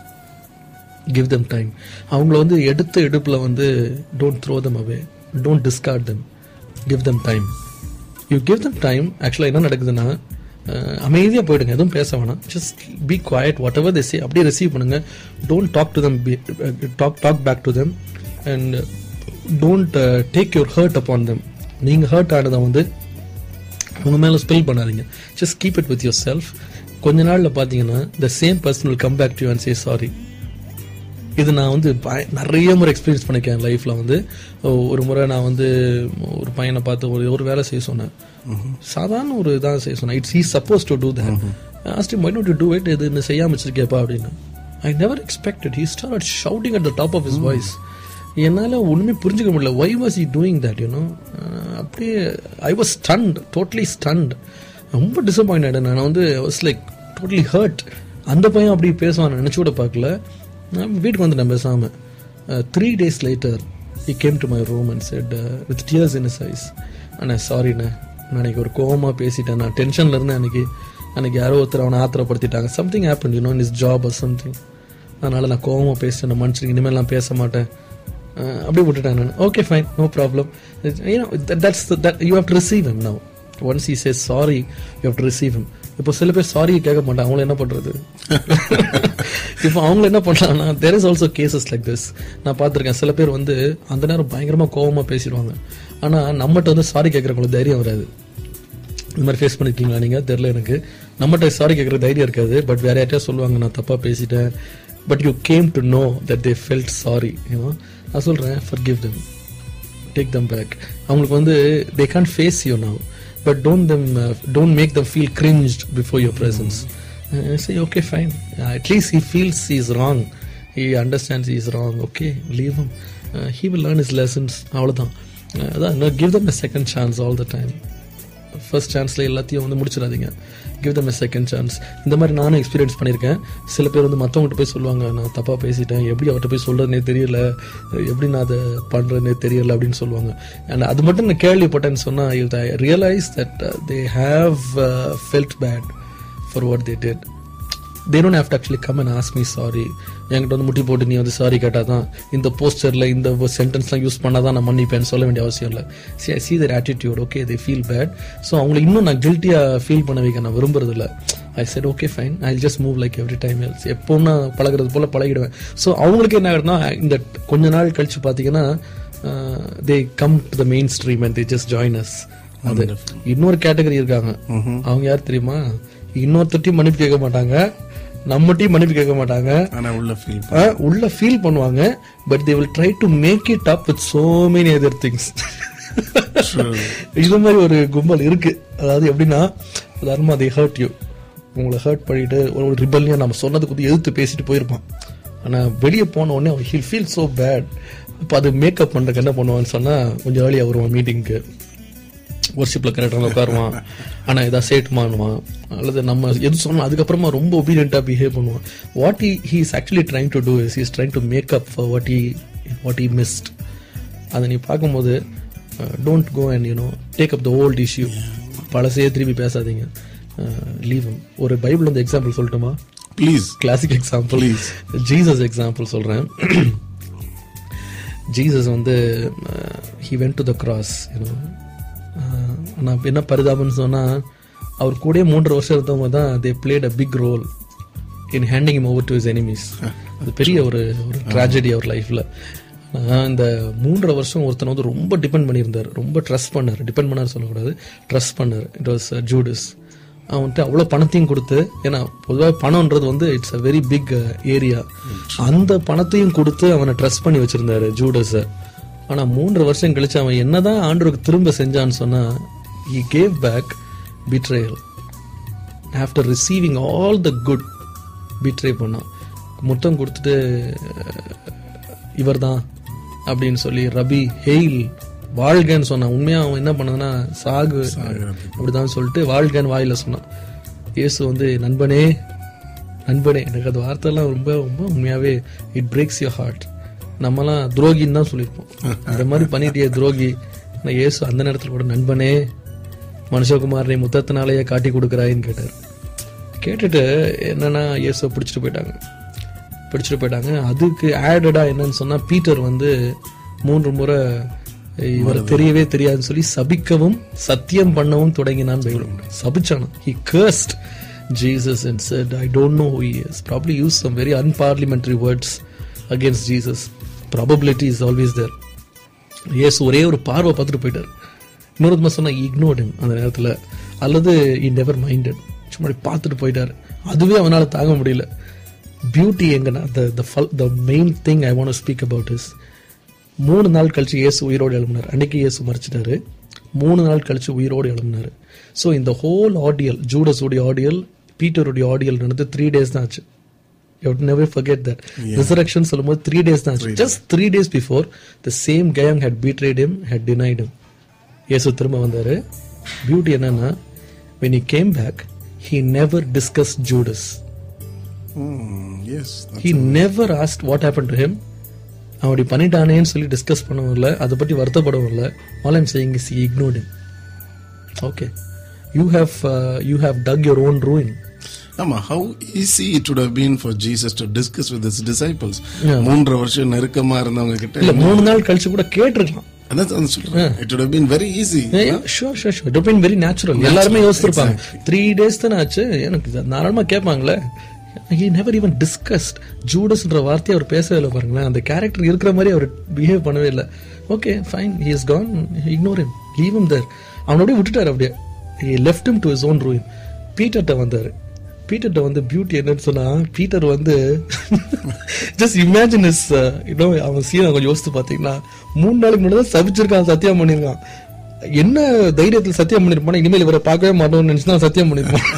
Give them time. அவங்கள வந்து எடுத்த எடுப்புல வந்து don't throw them away, don't discard them, give them time. You give them time. ஆக்சுவலா என்ன நடக்குதுன்னா, அமைதியா போயிடுங்க, எதுவும் பேச வேணாம், just be quiet, whatever they say அப்படியே ரிசீவ் பண்ணுங்க. Don't talk to them, be, uh, talk talk back to them, and uh, don't uh, take your hurt upon them. நீங்க ஹர்ட் ஆனதை வந்து உங்க மேல ஸ்பெல் பண்ணாதீங்க. Just keep it with yourself. கொஞ்ச நாள்ல பாத்தீங்கன்னா the same person will come back to you and say sorry. இது நான் வந்து நிறைய முறை எக்ஸ்பீரியன்ஸ் பண்ணிக்கேன் லைஃப்ல. வந்து ஒரு முறை நான் வந்து ஒரு பையனை பார்த்து ஒரு ஒரு வேலை செய்ய சொன்னேன், சாதாரண ஒரு இதான் செய்ய சொன்னேன். It's he supposed to do that. Asked him, why don't you do it? இது என்ன செய்யாம வச்சிருக்கேப்பா அப்படின்னு. I never expected. He started shouting at the top of his voice. என்னால ஒண்ணுமே புரிஞ்சுக்க முடியல. why was he doing that, you know? அப்படியே I was stunned, totally stunned. ரொம்ப டிசப்பாயிண்டட். நான் வந்து I was like totally hurt. அந்த பையன் அப்படி பேசுவான் நினைச்சு கூட பார்க்கல. நான் வீட்டுக்கு வந்துட்டேன் பேசாம. Three days later he came to my room and said uh, with tears in his eyes, அண்ணா சாரிண்ணே, நான் அன்னைக்கு ஒரு கோவமாக பேசிட்டேன், நான் டென்ஷனில் இருந்தேன் அன்னைக்கு, அன்னைக்கு யாரோ ஒருத்தர் அவனை ஆத்திரப்படுத்திட்டாங்க, something happen, you know, in his job or something, அதனால நான் கோவமாக பேசிட்டேன், நான் மனுஷனுக்கு இனிமேல் நான் பேச மாட்டேன் அப்படி விட்டுட்டேன் நான். Okay fine, no problem. You know that's that you have to receive him now. Once he says sorry, you have to receive him. இப்போ சில பேர் சாரி கேட்க மாட்டாங்க, அவங்கள என்ன பண்றது? இப்போ அவங்க என்ன பண்றாங்கன்னா, there is also cases like this. நான் பார்த்துருக்கேன். சில பேர் வந்து அந்த நேரம் பயங்கரமா கோவமா பேசிடுவாங்க, ஆனா நம்மகிட்ட வந்து சாரி கேட்கறவங்களுக்கு தைரியம் வராது. இந்த மாதிரி ஃபேஸ் பண்ணிருக்கீங்களா நீங்க? தெரியல எனக்கு. நம்மகிட்ட சாரி கேட்கற தைரியம் இருக்காது, பட் வேற யார்ட்டே சொல்லுவாங்க நான் தப்பா பேசிட்டேன், but you came to know that they felt sorry. You know, நான் சொல்றேன் forgive them, take them back. அவங்களுக்கு வந்து they can't face you now, but don't them uh, don't make them feel cringed before your presence. Mm. uh, say okay fine, uh, at least he feels he is wrong, he understands he is wrong. Okay, leave him, uh, he will learn his lessons. avladhan uh, give them a second chance all the time. First சான்ஸ்ல எல்லாத்தையும் வந்து முடிச்சிடாதீங்க. Give them a second chance. இந்த மாதிரி நானும் experience பண்ணியிருக்கேன். சில பேர் வந்து மற்றவங்ககிட்ட போய் சொல்லுவாங்க, நான் தப்பாக பேசிட்டேன், எப்படி அவர்கிட்ட போய் சொல்கிறதுனே தெரியல, எப்படி நான் அதை பண்ணுறதுனே தெரியல அப்படின்னு சொல்லுவாங்க. அண்ட் அது மட்டும் நான் கேள்விப்பட்டேன்னு சொன்னால் I realise that they have felt bad for what they did. they don't have to actually come and ask me sorry. என்கிட்ட வந்து முட்டி போட்டு நீ வந்து சாரி கேட்டாதான் இந்த போஸ்டர்ல இந்த சென்டென்ஸ்லாம் யூஸ் பண்ணாதான் நான் மன்னிப்பேன்னு சொல்ல வேண்டிய அவசியம் இல்லை. see I see their attitude, okay, they feel bad. so அவங்களை இன்னும் நான் கில்ட்டியா ஃபீல் பண்ண வைக்க நான் விரும்புறது இல்லை. I said okay fine, I'll just move like every time else. எப்பவும் நான் பழகிறது போல பழகிடுவேன். ஸோ அவங்களுக்கு என்ன ஆகுதுன்னா இந்த கொஞ்ச நாள் கழிச்சு பார்த்தீங்கன்னா they come to the mainstream and they just join us. அது இன்னொரு கேட்டகரி இருக்காங்க. அவங்க யார் தெரியுமா? இன்னொருத்தையும் மன்னிப்பு கேட்க மாட்டாங்க, நம்மட்டையும் மன்னிப்பு கேட்க மாட்டாங்க, உள்ள ஃபீல் பண்ணுவாங்க. But they will try to make it up with so many other things. இது மாதிரி ஒரு கும்பல் இருக்கு. அதாவது எப்படின்னா உதாரணமா they hurt you, உங்களை ஹர்ட் பண்ணிட்டு ஒரு ரிபல்லியா நம்ம சொன்னதுக்கு வந்து எதிர்த்து பேசிட்டு போயிருப்பான். ஆனா வெளியே போன உடனே he feel so bad. அப்ப அது மேக்கப் பண்றதுக்கு என்ன பண்ணுவான்னு சொன்னா கொஞ்சம் ஏர்லியா வருவான் மீட்டிங்க்கு, வர்ஷிப்ல கரெக்டாக உட்காருவான், ஆனா ஏதாவது சேட்டுமானுவான் அல்லது நம்ம எது சொன்னோம் அதுக்கப்புறமா ரொம்ப ஒபீடியண்டா பிஹேவ் பண்ணுவான். What he he is actually trying to do is he is trying to make up for what he what he missed. அதை நீ பார்க்கும்போது don't go and you know take up the old issue. பழசே திருப்பி பேசாதீங்க, leave him. ஒரு Bible வந்து example சொல்லட்டுமா? Please. Classic example, Jesus example சொல்றேன். ஜீசஸ் வந்து he went to the cross, you know. நான் என்ன பரிதாபம்னு சொன்னா அவர் கூட மூன்று வருஷம் இருந்தவங்க தான் they played a big role in handing him over to his enemies. அது பெரிய ஒரு ஒரு ட்ராஜடி அவர் லைஃப்ல. இந்த மூன்றரை வருஷம் ஒருத்தனை வந்து ரொம்ப டிபெண்ட் பண்ணியிருந்தார், ரொம்ப ட்ரஸ்ட் பண்ணார். டிபெண்ட் பண்ணார் சொல்லக்கூடாது, ட்ரஸ்ட் பண்ணார். It was Judas. அவன்ட்டு அவ்வளோ பணத்தையும் கொடுத்து, ஏன்னா பொதுவாக பணம்ன்றது வந்து it's a very big area, அந்த பணத்தையும் கொடுத்து அவனை ட்ரஸ்ட் பண்ணி வச்சிருந்தாரு ஜூடஸை. ஆனா மூன்று வருஷம் கழிச்சு அவன் என்னதான் ஆண்டவருக்கு திரும்ப செஞ்சான்னு சொன்னா he gave back betrayal after receiving all the good. betray பண்ணான், முத்தம் கொடுத்துட்டு இவர் தான் அப்படின்னு சொல்லி ரபி ஹெயில் வாழ்கன்னு சொன்னான். உண்மையா அவன் என்ன பண்ணதுன்னா சாகு அப்படிதான் சொல்லிட்டு வாழ்கன்னு வாயில சொன்னான். இயேசு வந்து நண்பனே நண்பனே, எனக்கு அது வார்த்தைலாம் ரொம்ப ரொம்ப உண்மையாவே இட் பிரேக்ஸ் யுவர் ஹார்ட். நம்மலாம் துரோகின்னு தான் சொல்லியிருப்போம், இந்த மாதிரி பண்ணிட்டே துரோகி. ஆனால் இயேசு அந்த நேரத்தில் கூட நண்பனே மனுஷகுமாரனை முத்தத்தினாலேயே காட்டி கொடுக்குறாயின்னு கேட்டார். கேட்டுட்டு என்னன்னா இயேசு பிடிச்சிட்டு போயிட்டாங்க பிடிச்சிட்டு போயிட்டாங்க அதுக்கு ஆடடா என்னன்னு சொன்னா பீட்டர் வந்து மூன்று முறை இவர் தெரியவே தெரியாதுன்னு சொல்லி சபிக்கவும் சத்தியம் பண்ணவும் தொடங்கினான். சபிச்சானா, he cursed Jesus and said, I don't know who he is. Probably used some very unparliamentary words against Jesus. Probability is always there. இயேசு ஒரே ஒரு பார்வை பார்த்துட்டு போயிட்டார். இன்னொரு சொன்னா ignored him அந்த நேரத்தில், அல்லது he never minded, சும்மா பார்த்துட்டு போயிட்டார். அதுவே அவனால் தாங்க முடியல. பியூட்டி எங்கன்னா the the the main thing I want to speak about is மூணு நாள் கழிச்சு இயேசு உயிரோடு எழுப்பினார். அன்னைக்கு இயேசு மறிச்சிட்டாரு, மூணு நாள் கழிச்சு உயிரோடு எழுப்பினாரு. ஸோ இந்த ஹோல் ஆடியல், ஜூடஸ் உடைய ஆடியல், பீட்டருடைய ஆடியல் நடந்து த்ரீ டேஸ் தான் ஆச்சு. You have to never forget that. Yeah. Resurrection சொல்லும்போது three days தான் ஆச்சு. Just three days before, the same gang had betrayed him, had denied him. இயேசு திரும்ப வந்தாரு. பியூட்டி என்னன்னா, when he came back, he never discussed Judas. Mm, yes. He never asked what happened to him. அவடி பண்ணிட்டானேன்னு சொல்லி discuss பண்ணவும் இல்லை, அதை பற்றி வருத்தப்படவும் இல்லை. All I'm saying is he ignored him. Okay. You have uh, you have dug your own ruin. Amma, how easy it would have been for Jesus to discuss with his disciples. மூன்று வருஷம் நெருக்கமா இருந்தவங்க கிட்ட இல்ல மூணு நாள் கழிச்சு கூட கேட்டிருக்கலாம். அதான் சொல்றேன். It would have been very easy. Yeah, sure, sure, sure. It would have been very natural. எல்லாருமே யோசிச்சிருப்பாங்க. த்ரீ டேஸ் தானே ஆச்சு, எனக்கு நார்மலா கேட்பாங்களே. He never even discussed. ஜூடஸ்ன்ற வார்த்தையை அவர் பேசவே இல்லை. பாருங்களேன், அந்த கேரக்டர் இருக்கிற மாதிரி அவர் பிஹேவ் பண்ணவே இல்லை. Okay fine, he is gone, ignore him, leave him there. அவனோட விட்டுட்டார் அப்படியே. He left him to his own ruin. பீட்டர்ட்ட வந்தாரு. பீட்டர்ட்ட வந்து பியூட்டி என்னன்னு சொன்னா, பீட்டர் வந்து ஜஸ்ட் இமேஜின் இஸ் யூனோ அவன் சீனை கொஞ்சம் யோசித்து பார்த்தீங்கன்னா, மூணு நாளைக்கு முன்னாடி தான் சபிச்சிருக்கான், சத்தியம் பண்ணியிருக்கான். என்ன தைரியத்தில் சத்தியம் பண்ணிருப்பானா, இனிமேல் இவரை பார்க்கவே மாட்டோம்னு நினைச்சு தான் சத்தியம் பண்ணிருப்பான்.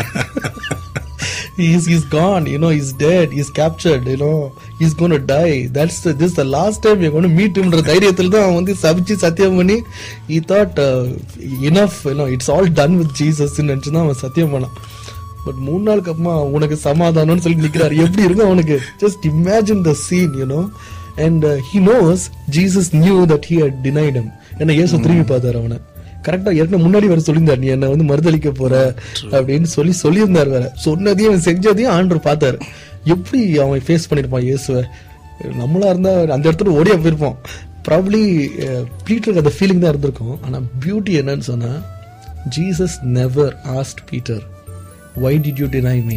He's he's gone, you know, he's dead, he's captured, you know, he's going to die. That's the, this is the last time we're going to meet him. ன்ற தைரியத்தில் தான் அவன் வந்து சபிச்சு சத்தியம் பண்ணி, he thought uh, enough, you know, it's all done with Jesus ன்னு நினைச்சு தான் அவன் சத்தியம் பண்ணான். பட் மூணு நாளுக்கு அப்புறமா உனக்கு சமாதானம்னு சொல்லி நிக்கிறாரு. எப்படி இருக்கும் அவனுக்கு? Just imagine the scene, you know, and uh, he knows Jesus knew that he had denied him. ஏன்னா இயேசு திரும்பி பார்த்தாரு அவனை. கரெக்டா ஏற்கனவே முன்னாடி வர சொல்லியிருந்தார், நீ என்ன வந்து மறுதளிக்க போற அப்படின்னு சொல்லி சொல்லியிருந்தார். வேற சொன்னதையும் அவன் செஞ்சதையும் ஆண்டவர் பார்த்தாரு. எப்படி அவன் ஃபேஸ் பண்ணிருப்பான் இயேசுவை? நம்மளா இருந்தா அந்த இடத்துல ஓடியா போயிருப்போம். ப்ராபப்லி பீட்டருக்கு அந்த ஃபீலிங் தான் இருந்திருக்கும். ஆனா பியூட்டி என்னன்னு சொன்னா, Jesus never asked Peter, why did you deny me?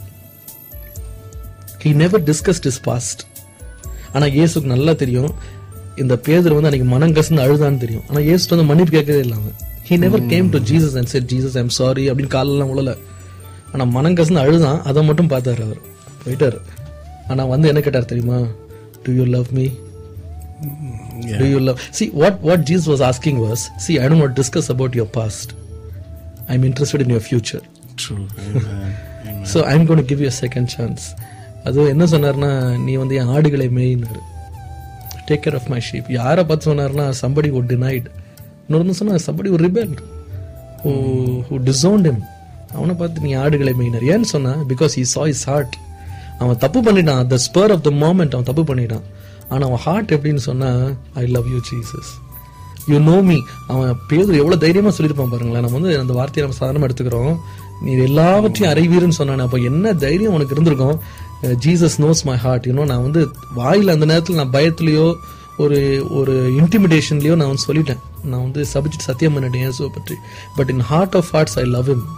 He never discussed his past. ஆனா இயேசுக்கு நல்லா தெரியும் இந்த பேதுரு வந்து அன்னைக்கு மனம் கசந்து அழுதான்னு தெரியும். ஆனா இயேசு வந்து மன்னிப்பு கேட்கவே இல்லாம. He never came to Jesus and said, Jesus, I'm sorry அப்படின்னு காலெல்லாம் உழல. ஆனா மனம் கசந்து அழுதான், அதை மட்டும் பார்த்தாரு அவர், போயிட்டாரு. ஆனா வந்து என்ன கேட்டார் தெரியுமா? Do you love me? Yeah. Do you love? See, what what Jesus was asking was, see, I don't want to discuss about your past. I'm interested in your future. True. Amen. Amen. So I'm going to give you a second chance. அது என்ன சொன்னார்னா, நீ வந்து என் ஆடுகளை மேயினாரு, take care of my sheep. யாரை பார்த்து சொன்னார்னா, somebody who denied. இன்னொரு சொன்னா somebody who rebelled, who who disowned him. அவனை பார்த்து நீ ஆடுகளை மேயினார். ஏன்னு சொன்னா, because he saw his heart. அவன் தப்பு பண்ணிட்டான், the spur of the moment அவன் தப்பு பண்ணிட்டான். ஆனா அவன் ஹார்ட் எப்படின்னு சொன்னா, I love you Jesus, you know me. அவன் பேதுரு எவ்வளவு தைரியமா சொல்லியிருப்பான் பாருங்களேன். நம்ம வந்து அந்த வார்த்தையை நம்ம சாதாரணமா எடுத்துக்கிறோம். நீ எல்லாவற்றையும் அறிவீருன்னு சொன்னானே, அப்ப என்ன தைரியம் உனக்கு இருந்திருக்கும்? Jesus knows my heart. You know, நான் வந்து வாயில அந்த நேரத்தில் நான் பயத்திலேயோ ஒரு ஒரு இன்டிமிடேஷன்லயோ நான் வந்து சொல்லிட்டேன், நான் வந்து சபிச்சுட்டு சத்தியம் பண்ணிட்டேன் இயேசுவை பற்றி. But in heart of hearts I love him.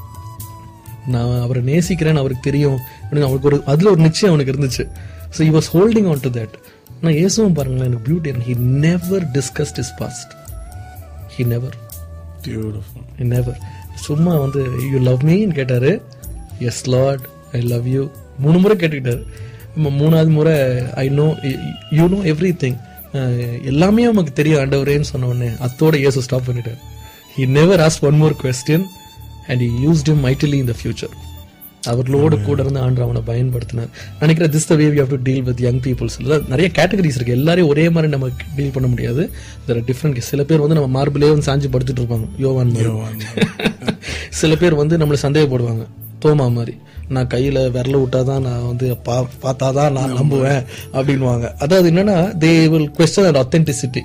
நான் அவரை நேசிக்கிறேன்னு அவருக்கு தெரியும். அவருக்கு ஒரு அதுல ஒரு நிச்சயம் அவனுக்கு இருந்துச்சு. So he was holding on to that. நான் இயேசுவும் பாருங்களேன், எனக்கு beauty, he never discussed his past. He never. Beautiful. He never. சும்மா வந்து you love me ன்னு கேட்டாரு. Yes Lord, I love you. மூணு முறை கேட்டுக்கிட்டாரு. மூணாவது முறை I know you know everything, எல்லாமே நமக்கு தெரியும் ஆண்டவரேன்னு சொன்ன உடனே அத்தோட இயேசு ஸ்டாப் பண்ணிட்டார். He never asked one more question and he used him mightily in the future. அவர்களோடு கூட இருந்து ஆண்டவர் அவனை பயன்படுத்தினார். நினைக்கிறேன் this the way we have to deal with young people. நிறைய கேட்டகரிஸ் இருக்கு, எல்லாரையும் ஒரே மாதிரி நம்ம டீல் பண்ண முடியாது. there are different. சில பேர் வந்து நம்ம மார்பிளே வந்து சாஞ்சி படுத்துட்டு இருப்பாங்க, யோவான் மாதிரி. சில பேர் வந்து நம்மளை சந்தேகப்படுவாங்க, தோமா மாதிரி. நான் கையில விரல விட்டாதான் நான் வந்து பார்த்தாதான் நான் நம்புவேன் அப்படின்வாங்க. அதாவது என்னன்னா, they will question our authenticity.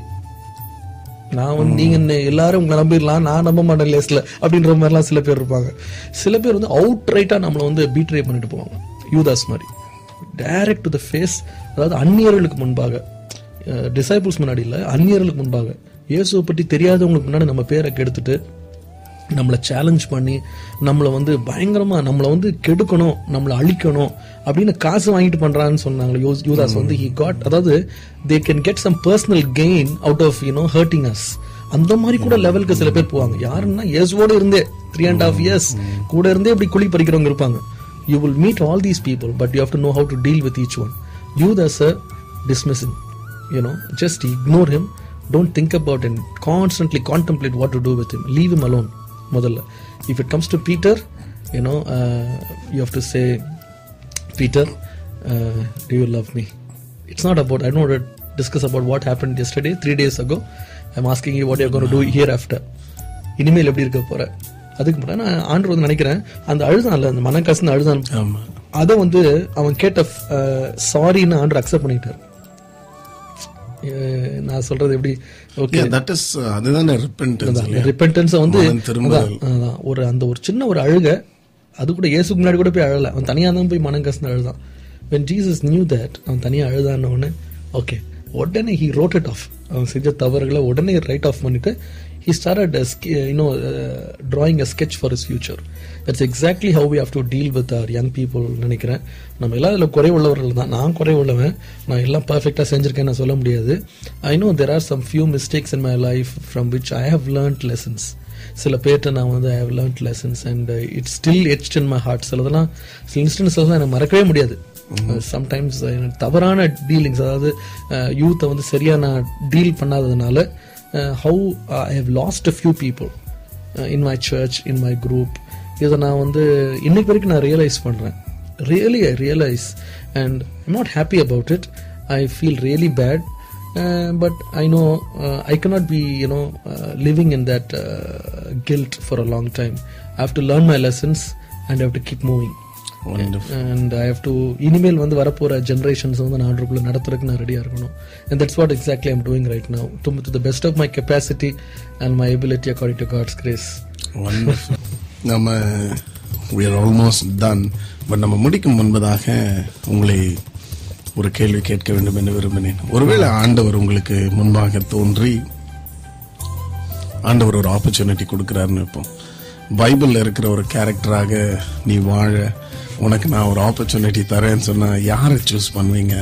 நான் வந்து நீங்க எல்லாரும் உங்களை நம்பிடலாம், நான் நம்ப மாட்டேன் லேஸ்ல அப்படின்ற மாதிரிலாம் சில பேர் இருப்பாங்க. சில பேர் வந்து அவுட் ரைட்டா நம்மளை வந்து பீட்ரே பண்ணிட்டு போவாங்க, யூதாஸ் மாதிரி, டைரக்ட் டு த ஃபேஸ். அதாவது அந்நியர்களுக்கு முன்பாக, டிசைபிள்ஸ் முன்னாடி இல்ல, அந்நியர்களுக்கு முன்பாக, இயேசுவை பற்றி தெரியாதவங்களுக்கு முன்னாடி நம்ம பேரை கெடுத்துட்டு நம்மளை சேலஞ்ச் பண்ணி நம்மளை வந்து பயங்கரமா நம்மளை வந்து கெடுக்கணும், நம்மளை அழிக்கணும் அப்படின்னு காசு வாங்கிட்டு பண்றான்னு சொன்னாங்க யூதாஸ் வந்து. he got, அதாவது they can get some personal gain out of, you know, hurting us. அந்த மாதிரி கூட லெவலுக்கு சில பேர் போவாங்க. யாருன்னா இயேசுவோட இருந்தே த்ரீ அண்ட் ஹாஃப் இயர்ஸ் கூட இருந்தே இப்படி குழி பறிக்கிறவங்க இருப்பாங்க. you will meet all these people but you have to know how to deal with each one. Judas dismissing, you know, just ignore him, don't think about and constantly contemplate what to do with him, leave him alone. முதல்ல if it comes to Peter, you know, uh, you have to say, Peter, uh, do you love me? It's not about, I don't want to discuss about what happened yesterday, three days ago. I'm asking you what you're going to do hereafter. இனிமேல் எப்படி இருக்க போற? அதுக்கு முன்னாடி நான் ஆண்டவர் வந்து நினைக்கிறேன், அந்த அழுதான் இல்ல, அந்த மனக்கசந்து அழுதான், அதை வந்து அவன் கேட்ட சாரின்னு ஆண்டவர் அக்செப்ட் பண்ணிட்டார். நான் சொல்றது எப்படி? ஓகே, தட் இஸ் அதுதானே ரிபென்டன்ஸ். ரிபென்டன்ஸ் வந்து ஒரு அந்த ஒரு சின்ன ஒரு அழுக, அது கூட இயேசுக்கு முன்னாடி கூட போய் அழல, அவன் தனியா தான் போய் மனம் கசந்து அழுதான். when Jesus knew that, அவன் தனியா அழுதான உடனே ஓகே, உடனே he wrote it off. அவன் செஞ்ச தவறுகளை உடனே ரைட் ஆஃப் பண்ணிட்டு he started a, you know, uh, drawing a sketch for his future. That's exactly how we have to deal with our young people. நினைக்கிறேன் நம்ம எல்லாம் இதில் குறை உள்ளவர்கள் தான். நான் குறை உள்ளவன், நான் எல்லாம் பர்ஃபெக்டாக செஞ்சுருக்கேன்னு நான் சொல்ல முடியாது. I know there are some few mistakes in my life from which I have learned lessons. சில பேர்ட்ட நான் வந்து I have learned lessons and uh, it's still etched in my heart. சிலதெல்லாம் சில இன்ஸ்டன்ஸஸ் தான் எனக்கு மறக்கவே முடியாது. சம்டைம்ஸ் தவறான டீலிங்ஸ், அதாவது யூத்தை வந்து சரியா நான் டீல் பண்ணாததுனால Uh, how uh, I have lost a few people uh, in my church, in my group. இதை நான் வந்து இன்னைக்கு வரைக்கும் நான் ரியலைஸ் பண்ணுறேன். Really I realise and I'm not happy about it. I feel really bad, but I know I cannot be, you know, uh, living in that uh, guilt for a long time. I have to learn my lessons and I have to keep moving. And I have to இனிமேல் வந்து வரப்போற generations வந்து நான் ஆண்டருக்குள்ள நடத்துறதுக்கு நான் ரெடியா இருக்கணும். And that's what exactly I'm doing right now to to the best of my capacity and my ability according to God's grace. நம்ம we are almost done. பட் நம்ம முடிக்கும் முன்பதாக உங்களை ஒரு கேள்வி கேட்க வேண்டும் என்று விரும்பினேன். ஒருவேளை ஆண்டவர் உங்களுக்கு முன்பாக தோன்றி ஆண்டவர் ஒரு ஆப்பர்ச்சுனிட்டி கொடுக்கிறாருன்னு இருப்போம். பைபிள்ல இருக்கிற ஒரு கேரக்டராக நீ வாழ உனக்கு நான் ஒரு ஆப்பர்ச்சுனிட்டி தரேன்னு சொன்னா யாரை சூஸ் பண்ணுவீங்க?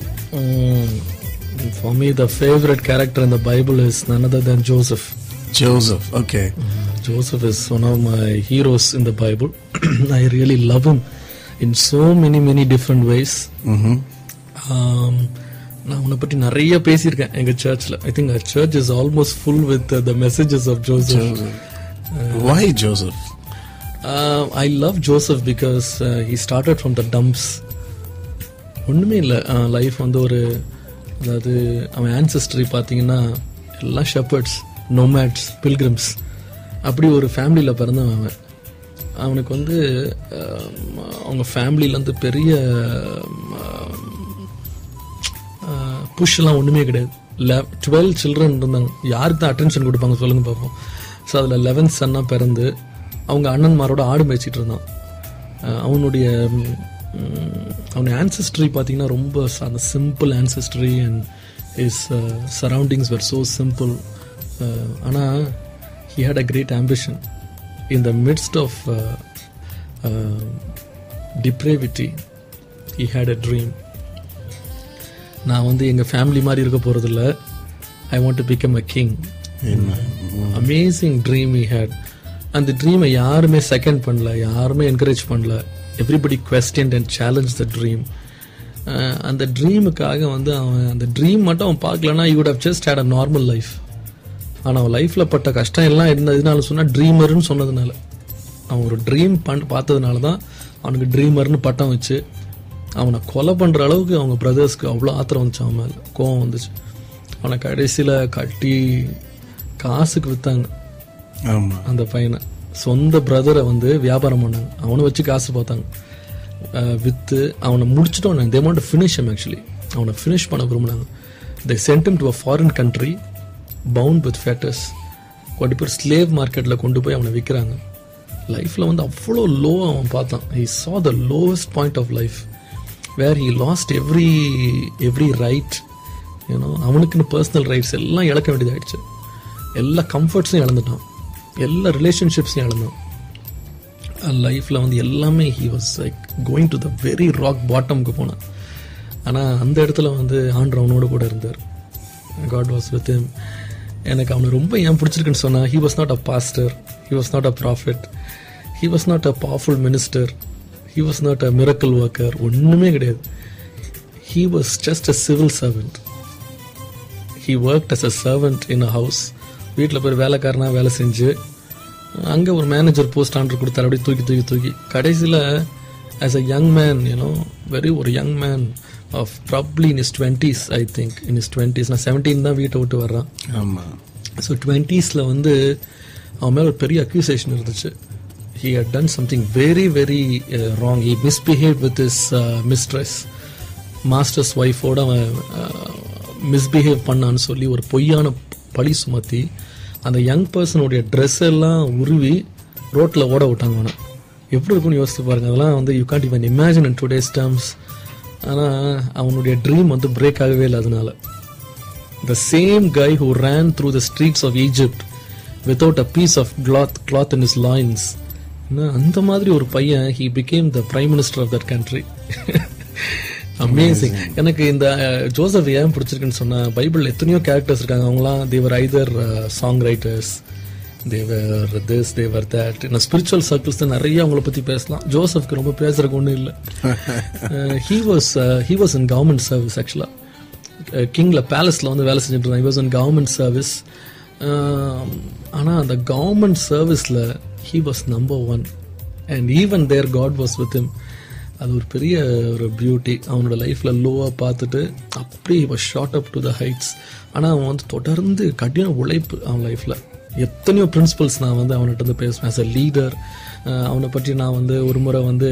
For me the favorite character in the Bible is none other than Joseph. Joseph, okay. Joseph is one of my heroes in the Bible. I really love him in so many many different ways. Mhm. Um நான் உன்னை பற்றி நிறைய பேசியிருக்கேன் எங்க சர்ச்ல. I think our church is almost full with uh, the messages of Joseph. Joseph. Uh, Why Joseph? Uh, I love Joseph because uh, he started from the dumps. ஒண்ணுமே இல்லை life வந்து ஒரு அதாவது அவன் ஆன்செஸ்ட்ரி பார்த்தீங்கன்னா எல்லாம் ஷெப்பர்ட்ஸ், நோமேட்ஸ், பில்கிரிம்ஸ் அப்படி ஒரு ஃபேமிலியில் பிறந்தவன் அவன். அவனுக்கு வந்து அவங்க ஃபேமிலியிலேருந்து பெரிய புஷ்லாம் ஒன்றுமே கிடையாது. லெவ் டுவெல் சில்ட்ரன் இருந்தாங்க. யாருக்கு தான் அட்டென்ஷன் கொடுப்பாங்க சொல்லுங்க பார்ப்போம். ஸோ அதில் லெவன்த் சன்னாக பிறந்து அவங்க அண்ணன்மாரோட ஆடு மேய்ச்சிட்டு இருந்தான். அவனுடைய அவனுடைய ஆன்செஸ்ட்ரி பார்த்தீங்கன்னா ரொம்ப அந்த simple ancestry and his surroundings were so simple. ஆனால் he had a great ambition in the midst of uh, uh, depravity. He had a dream. நான் வந்து எங்க ஃபேமிலி மாதிரி இருக்க போறதில்ல. I want to become a king. Amazing dream he had. அந்த ட்ரீமை யாருமே second பண்ணல, யாருமே என்கரேஜ் பண்ணல. Everybody questioned and challenged the dream. அந்த ட்ரீமுக்காக வந்து அவன் அந்த ட்ரீம் மட்டும் அவன் பார்க்கலன்னா he would have just had a normal life. ஆனால் அவன் லைஃப்ல பட்ட கஷ்டம் எல்லாம் இருந்ததுனால சொன்னா ட்ரீமர்னு சொன்னதுனால, அவன் ஒரு ட்ரீம் பண் பார்த்ததுனால தான் அவனுக்கு ட்ரீமர்னு பட்டம் வச்சு அவனை கொலை பண்ற அளவுக்கு அவங்க பிரதர்ஸ்க்கு அவ்வளோ ஆத்திரம் வந்துச்சு, அவன் மேல கோவம் வந்துச்சு. அவனை கடைசியில கட்டி காசுக்கு வித்தாங்க. அந்த பையனை சொந்த பிரதரை வந்து வியாபாரம் பண்ணாங்க, அவனை வச்சு காசு பார்த்தாங்க. வித்து அவனை முடிச்சுட்டோம். They want to finish him. Actually அவனை ஃபினிஷ் பண்ண விரும்பினாங்க. They sent him to a foreign country bound with fetters. கொண்டு பேர் ஸ்லேவ் மார்க்கெட்டில் கொண்டு போய் அவனை விற்கிறாங்க. லைஃப்பில் வந்து அவ்வளோ லோ அவன் பார்த்தான். He saw the lowest point of life where he lost every every right, you know. அவனுக்குன்னு பர்சனல் ரைட்ஸ் எல்லாம் இழக்க வேண்டியதாயிடுச்சு. எல்லா கம்ஃபர்ட்ஸையும் இழந்துட்டான், எல்லா ரிலேஷன்ஷிப்ஸையும் இழந்தான். லைஃப்பில் வந்து எல்லாமே he was like going to the very rock bottomக்கு போனான். ஆனால் அந்த இடத்துல வந்து ஆண்டவர் அவனோட கூட இருந்தார். God was with him. எனக்கு அவனை ரொம்ப ஏன் பிடிச்சிருக்குன்னு சொன்னா, he was not a pastor, he was not a prophet, he was not a powerful minister, he was not a miracle worker. ஒண்ணுமே கிடையாது. He was just a civil servant. He worked as a servant in a house. வீட்டில் போய் வேலைக்காரனா வேலை செஞ்சு அங்கே ஒரு manager post ஆண்டர் கொடுத்தாரு. அப்படியே தூக்கி தூக்கி தூக்கி கடைசியில் as a young man, you know, very ஒரு young man of probably in his twenties, I think in his twenties, நான் seventeen தான் வீட்டை விட்டு வர்றான். ஆமாம். ஸோ டுவெண்ட்டீஸில் வந்து அவன் மேலே ஒரு பெரிய அக்யூசேஷன் இருந்துச்சு. he had done something very very uh, wrong. He misbehaved with his uh, mistress, master's wife ஓட அவன் மிஸ்பிஹேவ் பண்ணான்னு சொல்லி ஒரு பொய்யான பழி சுமத்தி அந்த யங் பர்சனுடைய ட்ரெஸ் எல்லாம் உருவி ரோட்டில் ஓட விட்டாங்க. அவனை எப்படி இருக்குன்னு யோசித்து பாருங்க. அதெல்லாம் வந்து you can't even imagine in today's terms. ஆனால் அவனுடைய ட்ரீம் வந்து பிரேக் ஆகவே இல்லை. அதனால the same guy who ran through the streets of Egypt without a piece of cloth cloth in his loins, அந்த மாதிரி ஒரு பையன் he became the prime minister of that country. Amazing. எனக்கு இந்த ஜோசப் ஏன் பிடிச்சிருக்குன்னு சொன்னா, பைபிள் எத்தனையோ கேரக்டர்ஸ் இருக்காங்க. அவங்களாம் they were either song writers, they were this, they were that. நான் ஸ்பிரிச்சுவல் சர்க்கிள்ஸ் தான் நிறைய அவங்கள பத்தி பேசலாம். ஜோசப்க்கு ரொம்ப பேசுறதுக்கு ஒன்றும் இல்லை. He was he was in government service. ஆக்சுவலா கிங்ல பேலஸ்ல வந்து வேலை செஞ்சுட்டு இருந்தான். He was in government service. ஆனால் அந்த கவர்மெண்ட் சர்வீஸ்ல he was number one and even there God was with him. அது ஒரு பெரிய ஒரு பியூட்டி. அவனோட லைஃப்ல லோவா பார்த்துட்டு அப்படியே he was shot up to the heights. ஆனால் அவன் வந்து தொடர்ந்து கடின உழைப்பு அவன் லைஃப்ல. எத்தனையோ பிரின்சிபல்ஸ் நான் வந்து அவன்கிட்ட இருந்து பேசுவேன் ஆஸ் அ லீடர். அவனை பற்றி நான் வந்து ஒரு முறை வந்து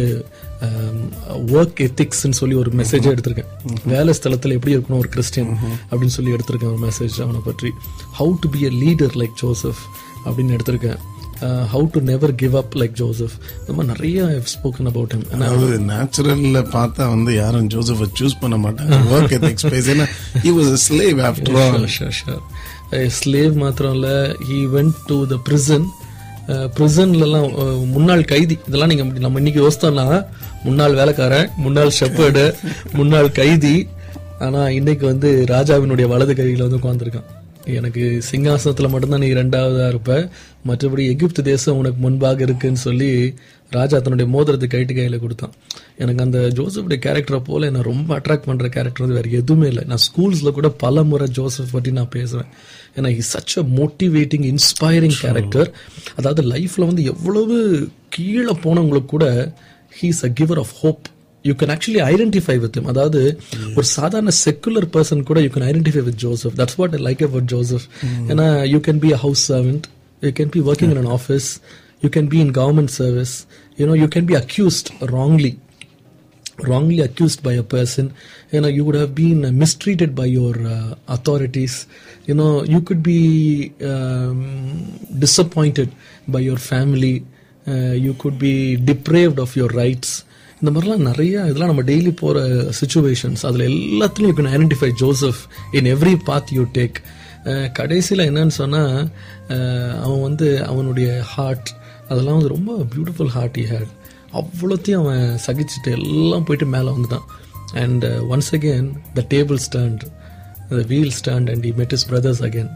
ஒர்க் எத்திக்ஸ்ன்னு சொல்லி ஒரு மெசேஜே எடுத்திருக்கேன். வேலை ஸ்தலத்தில் எப்படி இருக்கணும் ஒரு கிறிஸ்டியன் அப்படின்னு சொல்லி எடுத்திருக்கேன் ஒரு மெசேஜ் அவனை பற்றி. How to be a leader like Joseph அப்படின்னு எடுத்திருக்கேன். How to never give up like Joseph. இந்த மாதிரி நிறைய ஸ்போக்கன் அபவுட் ஹிம். அதாவது நேச்சுரல்ல பார்த்தா வந்து யாரும் ஜோசப்பை சூஸ் பண்ண மாட்டாங்க. ஒர்க் எத்திக்ஸ் பேஸ், ஏன்னா he was a slave after all. Sure, sure. Slave மாத்திரம் இல்ல, he went to the prison. பிரிசன்லாம் முன்னாள் கைதி, இதெல்லாம் நீங்க நம்ம இன்னைக்கு யோசித்தோம்னா முன்னாள் வேலைக்காரன், முன்னாள் ஷெப்பர்டு, முன்னாள் கைதி. ஆனா இன்னைக்கு வந்து ராஜாவினுடைய வலது கையில வந்து உட்கார்ந்துருக்கான். எனக்கு சிங்காசனத்துல மட்டும்தான் நீ ரெண்டாவதா இருப்ப, மற்றபடி எகிப்து தேசம் உனக்கு முன்பாக இருக்குன்னு சொல்லி ராஜா தன்னுடைய மோதிரத்தை கைட்டு கையில கொடுத்தான். எனக்கு அந்த ஜோசப்புடைய கேரக்டரை போல என்ன ரொம்ப அட்ராக்ட் பண்ற கேரக்டர் வந்து வேற எதுவுமே இல்லை. நான் ஸ்கூல்ஸ்ல கூட பல முறை ஜோசப் பற்றி நான் பேசுவேன். ஏன்னா is such a motivating inspiring character. அதாவது லைஃப்ல வந்து எவ்வளவு கீழே போனவங்களுக்கு கூட he is a giver of hope. You can actually identify with him. அதாவது ஒரு சாதாரண செக்குலர் பர்சன் கூட you can identify with Joseph. That's what I like about Joseph. ஏன்னா you can be a house servant, you can be working in an office, you can be in government service, you know, you can be accused wrongly wrongly accused by a person. You know, you would have been uh, mistreated by your uh, authorities. You know, you could be um, disappointed by your family. Uh, you could be deprived of your rights. இந்த மாதிரிலாம் நிறைய இதெல்லாம் நம்ம daily போகிற situations. அதில் எல்லாத்துலையும் you can identify Joseph in every path you take. கடைசியில் என்னன்னு சொன்னால் அவன் வந்து அவனுடைய ஹார்ட் அதெல்லாம் வந்து ரொம்ப பியூட்டிஃபுல் ஹார்ட் ஹி ஹேட். அவ்வளோத்தையும் அவன் சகிச்சுட்டு எல்லாம் போயிட்டு மேலே வந்துட்டான். And once again the table stand, the wheel stand and he met his brothers again.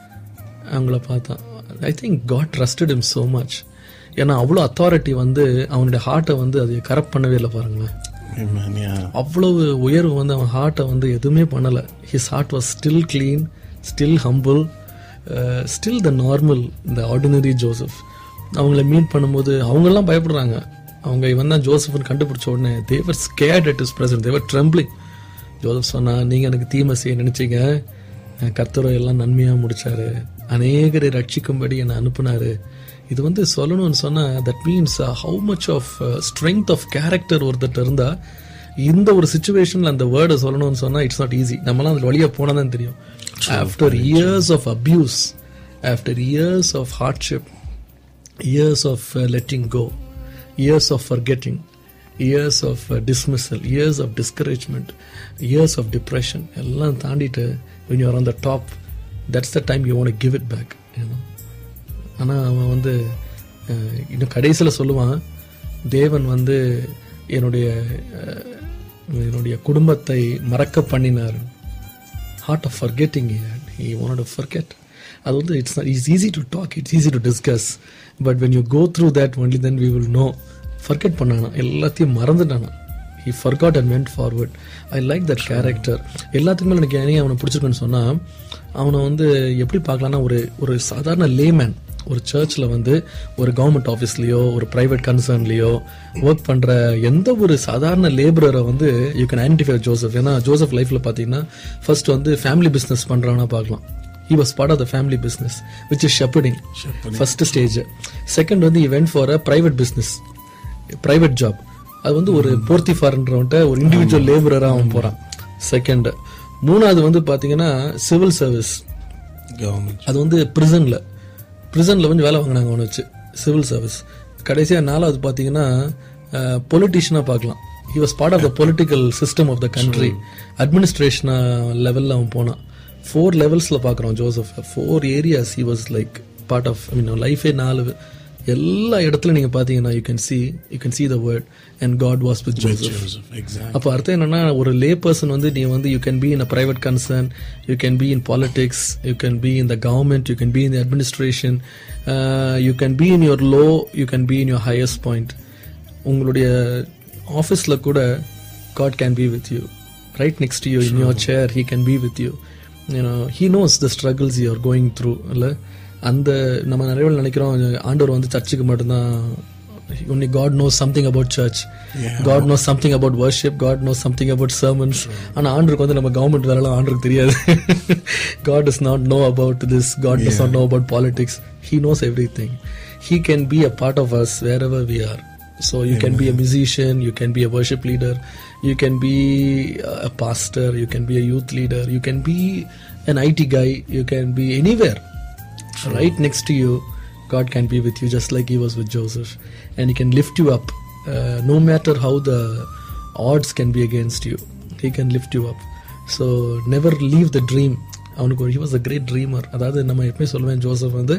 அவங்கள பார்த்தான். I think God trusted him so much. ஏன்னா அவ்வளோ அத்தாரிட்டி வந்து அவனுடைய ஹார்ட்டை வந்து அது கரப்ட் பண்ணவே இல்லை பாருங்களேன். அவ்வளவு உயர்வு வந்து அவன் ஹார்ட்டை வந்து எதுவுமே பண்ணலை. His heart was still clean, still humble, still the normal, the ordinary Joseph. அவங்கள மீட் பண்ணும்போது அவங்கெல்லாம் பயப்படுறாங்க. அவங்க இவன் தான் ஜோசப்னு கண்டுபிடிச்ச உடனே they were scared at his presence, they were trembling. Joseph சொன்னா, நீங்க எனக்கு தீமை செய்ய நினைச்சீங்க, கர்த்தரோ எல்லாம் நன்மையா முடிச்சாரு, அநேகரை ரட்சிக்கும்படி என்னை அனுப்புனாரு. இது வந்து சொல்லணும்னு சொன்னா that means how much of strength of character ஒருத்தர் இருந்தா இந்த ஒரு சிச்சுவேஷன்ல அந்த வேர்டை சொல்லணும்னு சொன்னா இட்ஸ் நாட் ஈஸி. நம்மளாம் அந்த வழியா போனாதான் தெரியும். After years of abuse, after years of hardship, years of letting go, years of forgetting, years of dismissal, years of discouragement, years of depression எல்லாம் தாண்டிட்டு when you are on the top, that's the time you want to give it back, you know. ஆனால் அவன் வந்து இன்னும் கடைசியில் சொல்லுவான், தேவன் வந்து என்னுடைய என்னுடைய குடும்பத்தை மறக்க பண்ணினார். Heart of forgetting, he wanted to forget. அது வந்து it's not it's easy to talk, it's easy to discuss, but when you go through that only then we will know. Forget பண்ணானா, எல்லாத்தையும் மறந்துட்டானா. he forgot and went forward. I like that character. எல்லாத்துக்குமே எனக்கு ஏன் அவனை பிடிச்சிருக்குன்னு சொன்னால், அவனை வந்து எப்படி பார்க்கலான்னா ஒரு ஒரு சாதாரண லேமேன், ஒரு சர்ச்சில் வந்து ஒரு கவர்மெண்ட் ஆஃபீஸ்லேயோ ஒரு ப்ரைவேட் கன்சர்ன்லேயோ ஒர்க் பண்ணுற எந்த ஒரு சாதாரண லேபரரை வந்து யூ கேன் ஐடென்டிஃபை ஜோசப். ஏன்னா ஜோசப் லைஃப்பில் பார்த்தீங்கன்னா ஃபர்ஸ்ட் வந்து ஃபேமிலி பிஸ்னஸ் பண்ணுறான்னா பார்க்கலாம். He was part of the family business, which is shepherding. shepherding. First stage. Second வந்து he went for a private business, a private job. அது வந்து ஒரு போர்த்திஃபார்ன்றவன்ட்ட ஒரு இண்டிவிஜுவல் லேபரராக அவன் போகிறான். செகண்ட். மூணாவது வந்து பார்த்தீங்கன்னா சிவில் சர்வீஸ், அது வந்து பிரிசனில் பிரிசனில் வந்து வேலை வாங்கினாங்க அவனை வச்சு, சிவில் சர்வீஸ். கடைசியாக நாலாவது பார்த்தீங்கன்னா பொலிட்டிஷியனாக பார்க்கலாம். he was part of the political system of the country, administration லெவலில் அவன் போனான். ஃபோர் லெவல்ஸில் பார்க்குறோம் Joseph. Four areas he was like part of. I mean லைஃபே நாலு எல்லா இடத்துல நீங்கள் பார்த்தீங்கன்னா you can see you can see the word and God was with Joseph. Exactly. அப்போ அர்த்தம் என்னன்னா, ஒரு லே பர்சன் வந்து நீ வந்து you can be in a private concern, you can be in politics, you can be in the government, you can be in the administration, uh, you can be in your low, you can be in your highest point. உங்களுடைய ஆஃபீஸில் கூட God can be with you. Right next to you, in your chair, he can be with you. You know, he knows the struggles you are going through. இல்லை அந்த நம்ம நிறைய நினைக்கிறோம் ஆண்டவர் வந்து சர்ச்சுக்கு மட்டும்தான் Only God knows something about church. Yeah. God knows something about worship. God knows something about sermons. ஆனா ஆண்டருக்கு வந்து நம்ம கவர்மெண்ட் வேலைலாம் ஆண்டருக்கு தெரியாது. God does not know about this. God yeah. does not know about politics. He knows everything. He can be a part of us wherever we are. So you Amen. Can be a musician, you can be a worship leader, you can be a pastor, you can be a youth leader, you can be an I T guy, you can be anywhere. True. Right next to you, God can be with you just like He was with Joseph. And He can lift you up. Uh, no matter how the odds can be against you, He can lift you up. So never leave the dream. அவனுக்கு he was a great dreamer. அதாவது நம்ம எப்பவுமே சொல்லுவேன், Joseph வந்து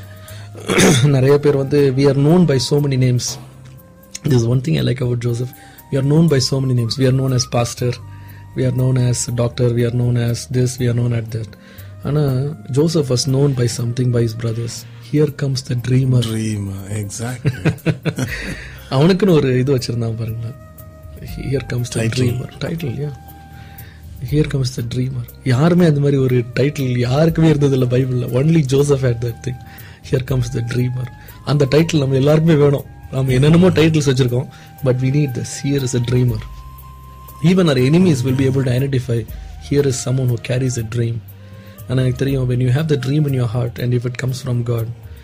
நிறைய பேர் வந்து we are known by so many names. This is one thing I like about Joseph. We are known by so many names. We are known as pastor, we are known as doctor, we are known as this, we are known at that. Ana Joseph was known by something by his brothers. Here comes the dreamer. Dreamer, exactly. அவனுக்குன்னு ஒரு இது வச்சிருந்தான் பாருங்க. Here comes the dreamer. Title, yeah. Here comes the dreamer. யாருமே அந்த மாதிரி ஒரு title யாருக்குமே இருந்தது இல்லை பைபிள்ல. Only Joseph had that thing. Here comes the dreamer. அந்த டைட்டில் நம்ம எல்லாருக்குமே வேணும். நம்ம என்னென்னமோ டைட்டில்ஸ் வச்சிருக்கோம், but we need this. Here is a dreamer. Even our enemies will be able to identify, here is someone who carries a dream. And எனக்கு தெரியும், when you have the dream in your heart and if it comes from God,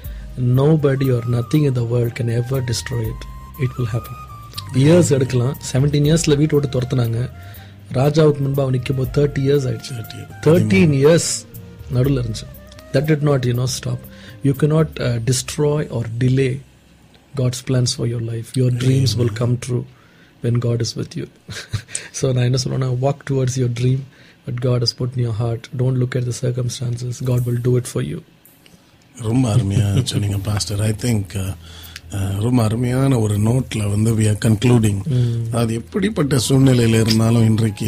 nobody or nothing in the world can ever destroy it. It will happen. Years எடுக்கலாம். seventeen yearsல வீட்டை விட்டு துரத்துனாங்க. ராஜாவுக்கு முன்பு அவன் நிற்கும் போது thirty years ஆயிடுச்சு. thirteen years நடுவில் இருந்துச்சு. That did not, you know, stop. You cannot uh, destroy or delay God's plans for your life. Your dreams will come true when God is with you. So நான் என்ன சொல்றேன்னா, walk towards your dream that God has put in your heart. Don't look at the circumstances. God will do it for you. ரொம்ப அருமையா சொன்னீங்க pastor. I think ரொம்ப அருமையான ஒரு நோட்ல வந்து we are concluding. அது எப்படிப்பட்ட சூழ்நிலையில இருந்தாலும் இன்றைக்கு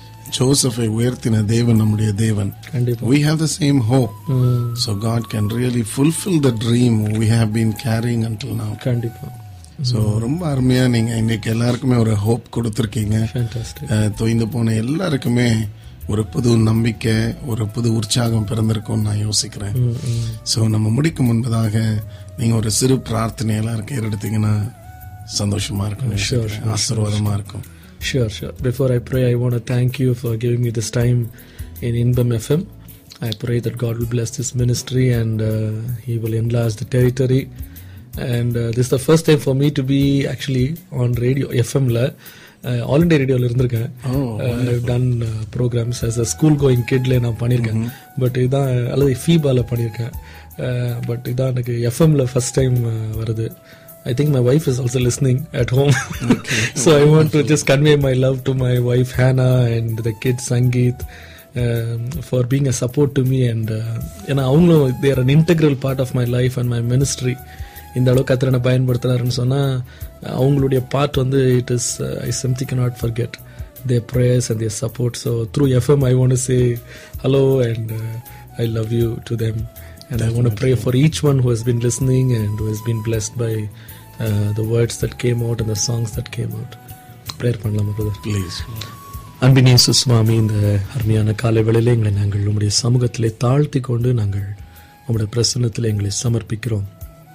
ஜோசஃபை உயர்த்தின தேவன் நம்முடைய தேவன். We have the same hope. Mm. So God can really fulfill the dream we have been carrying until now. கண்டிப்பா. So ரொம்ப அருமையா நீங்க இன்னைக்கு எல்லாருக்குமே ஒரு ஹோப் கொடுத்திருக்கீங்க. தொய்ந்து போன எல்லாருக்குமே ஒரு புது நம்பிக்கை, ஒரு புது உற்சாகம் பிறந்திருக்கும்னு நான் யோசிக்கிறேன். ஸோ நம்ம முடிக்கும் முன்பதாக நீங்க ஒரு சிறு பிரார்த்தனை எல்லாருக்கும் ஏறெடுத்தீங்கன்னா சந்தோஷமா இருக்கும், ஆசீர்வாதமா இருக்கும். Sure, sure. Before I pray, I want to thank you for giving me this time in Inbam F M. I pray that God will bless this ministry and uh, He will enlarge the territory. And uh, this is the first time for me to be actually on radio, F M la. Uh, all India radio la irundrukken. Oh, uh, I've done uh, programs as a school going kid la na pannirken. But idan alladhu FIBA la pannirken. Uh, but idan எனக்கு F M la first time uh, varudhu. I think my wife is also listening at home. Okay. So I want to just convey my love to my wife Hannah and the kids Sangeet um, for being a support to me. And you know, avanga they are an integral part of my life and my ministry. இந்த அளவுக்கு கத்திரனை பயன்படுத்துறாருன்னு சொன்னா அவங்களுடைய part வந்து it is uh, I something cannot forget their prayers and their support. So through F M I want to say hello and uh, I love you to them. And Definitely. I want to pray for each one who has been listening and who has been blessed by uh, the words that came out and the songs that came out. Prayer பண்ணலாமா brother? Please. அன்பின் இயேசு சுவாமி, இந்த அருமையான காலை வேளையிலே எங்களை நாங்கள் உம்முடைய சமூகத்திலே தாழ்த்தி கொண்டு நாங்கள் உம்முடைய பிரசன்னத்திலே எங்களை சமர்ப்பிக்கிறோம்.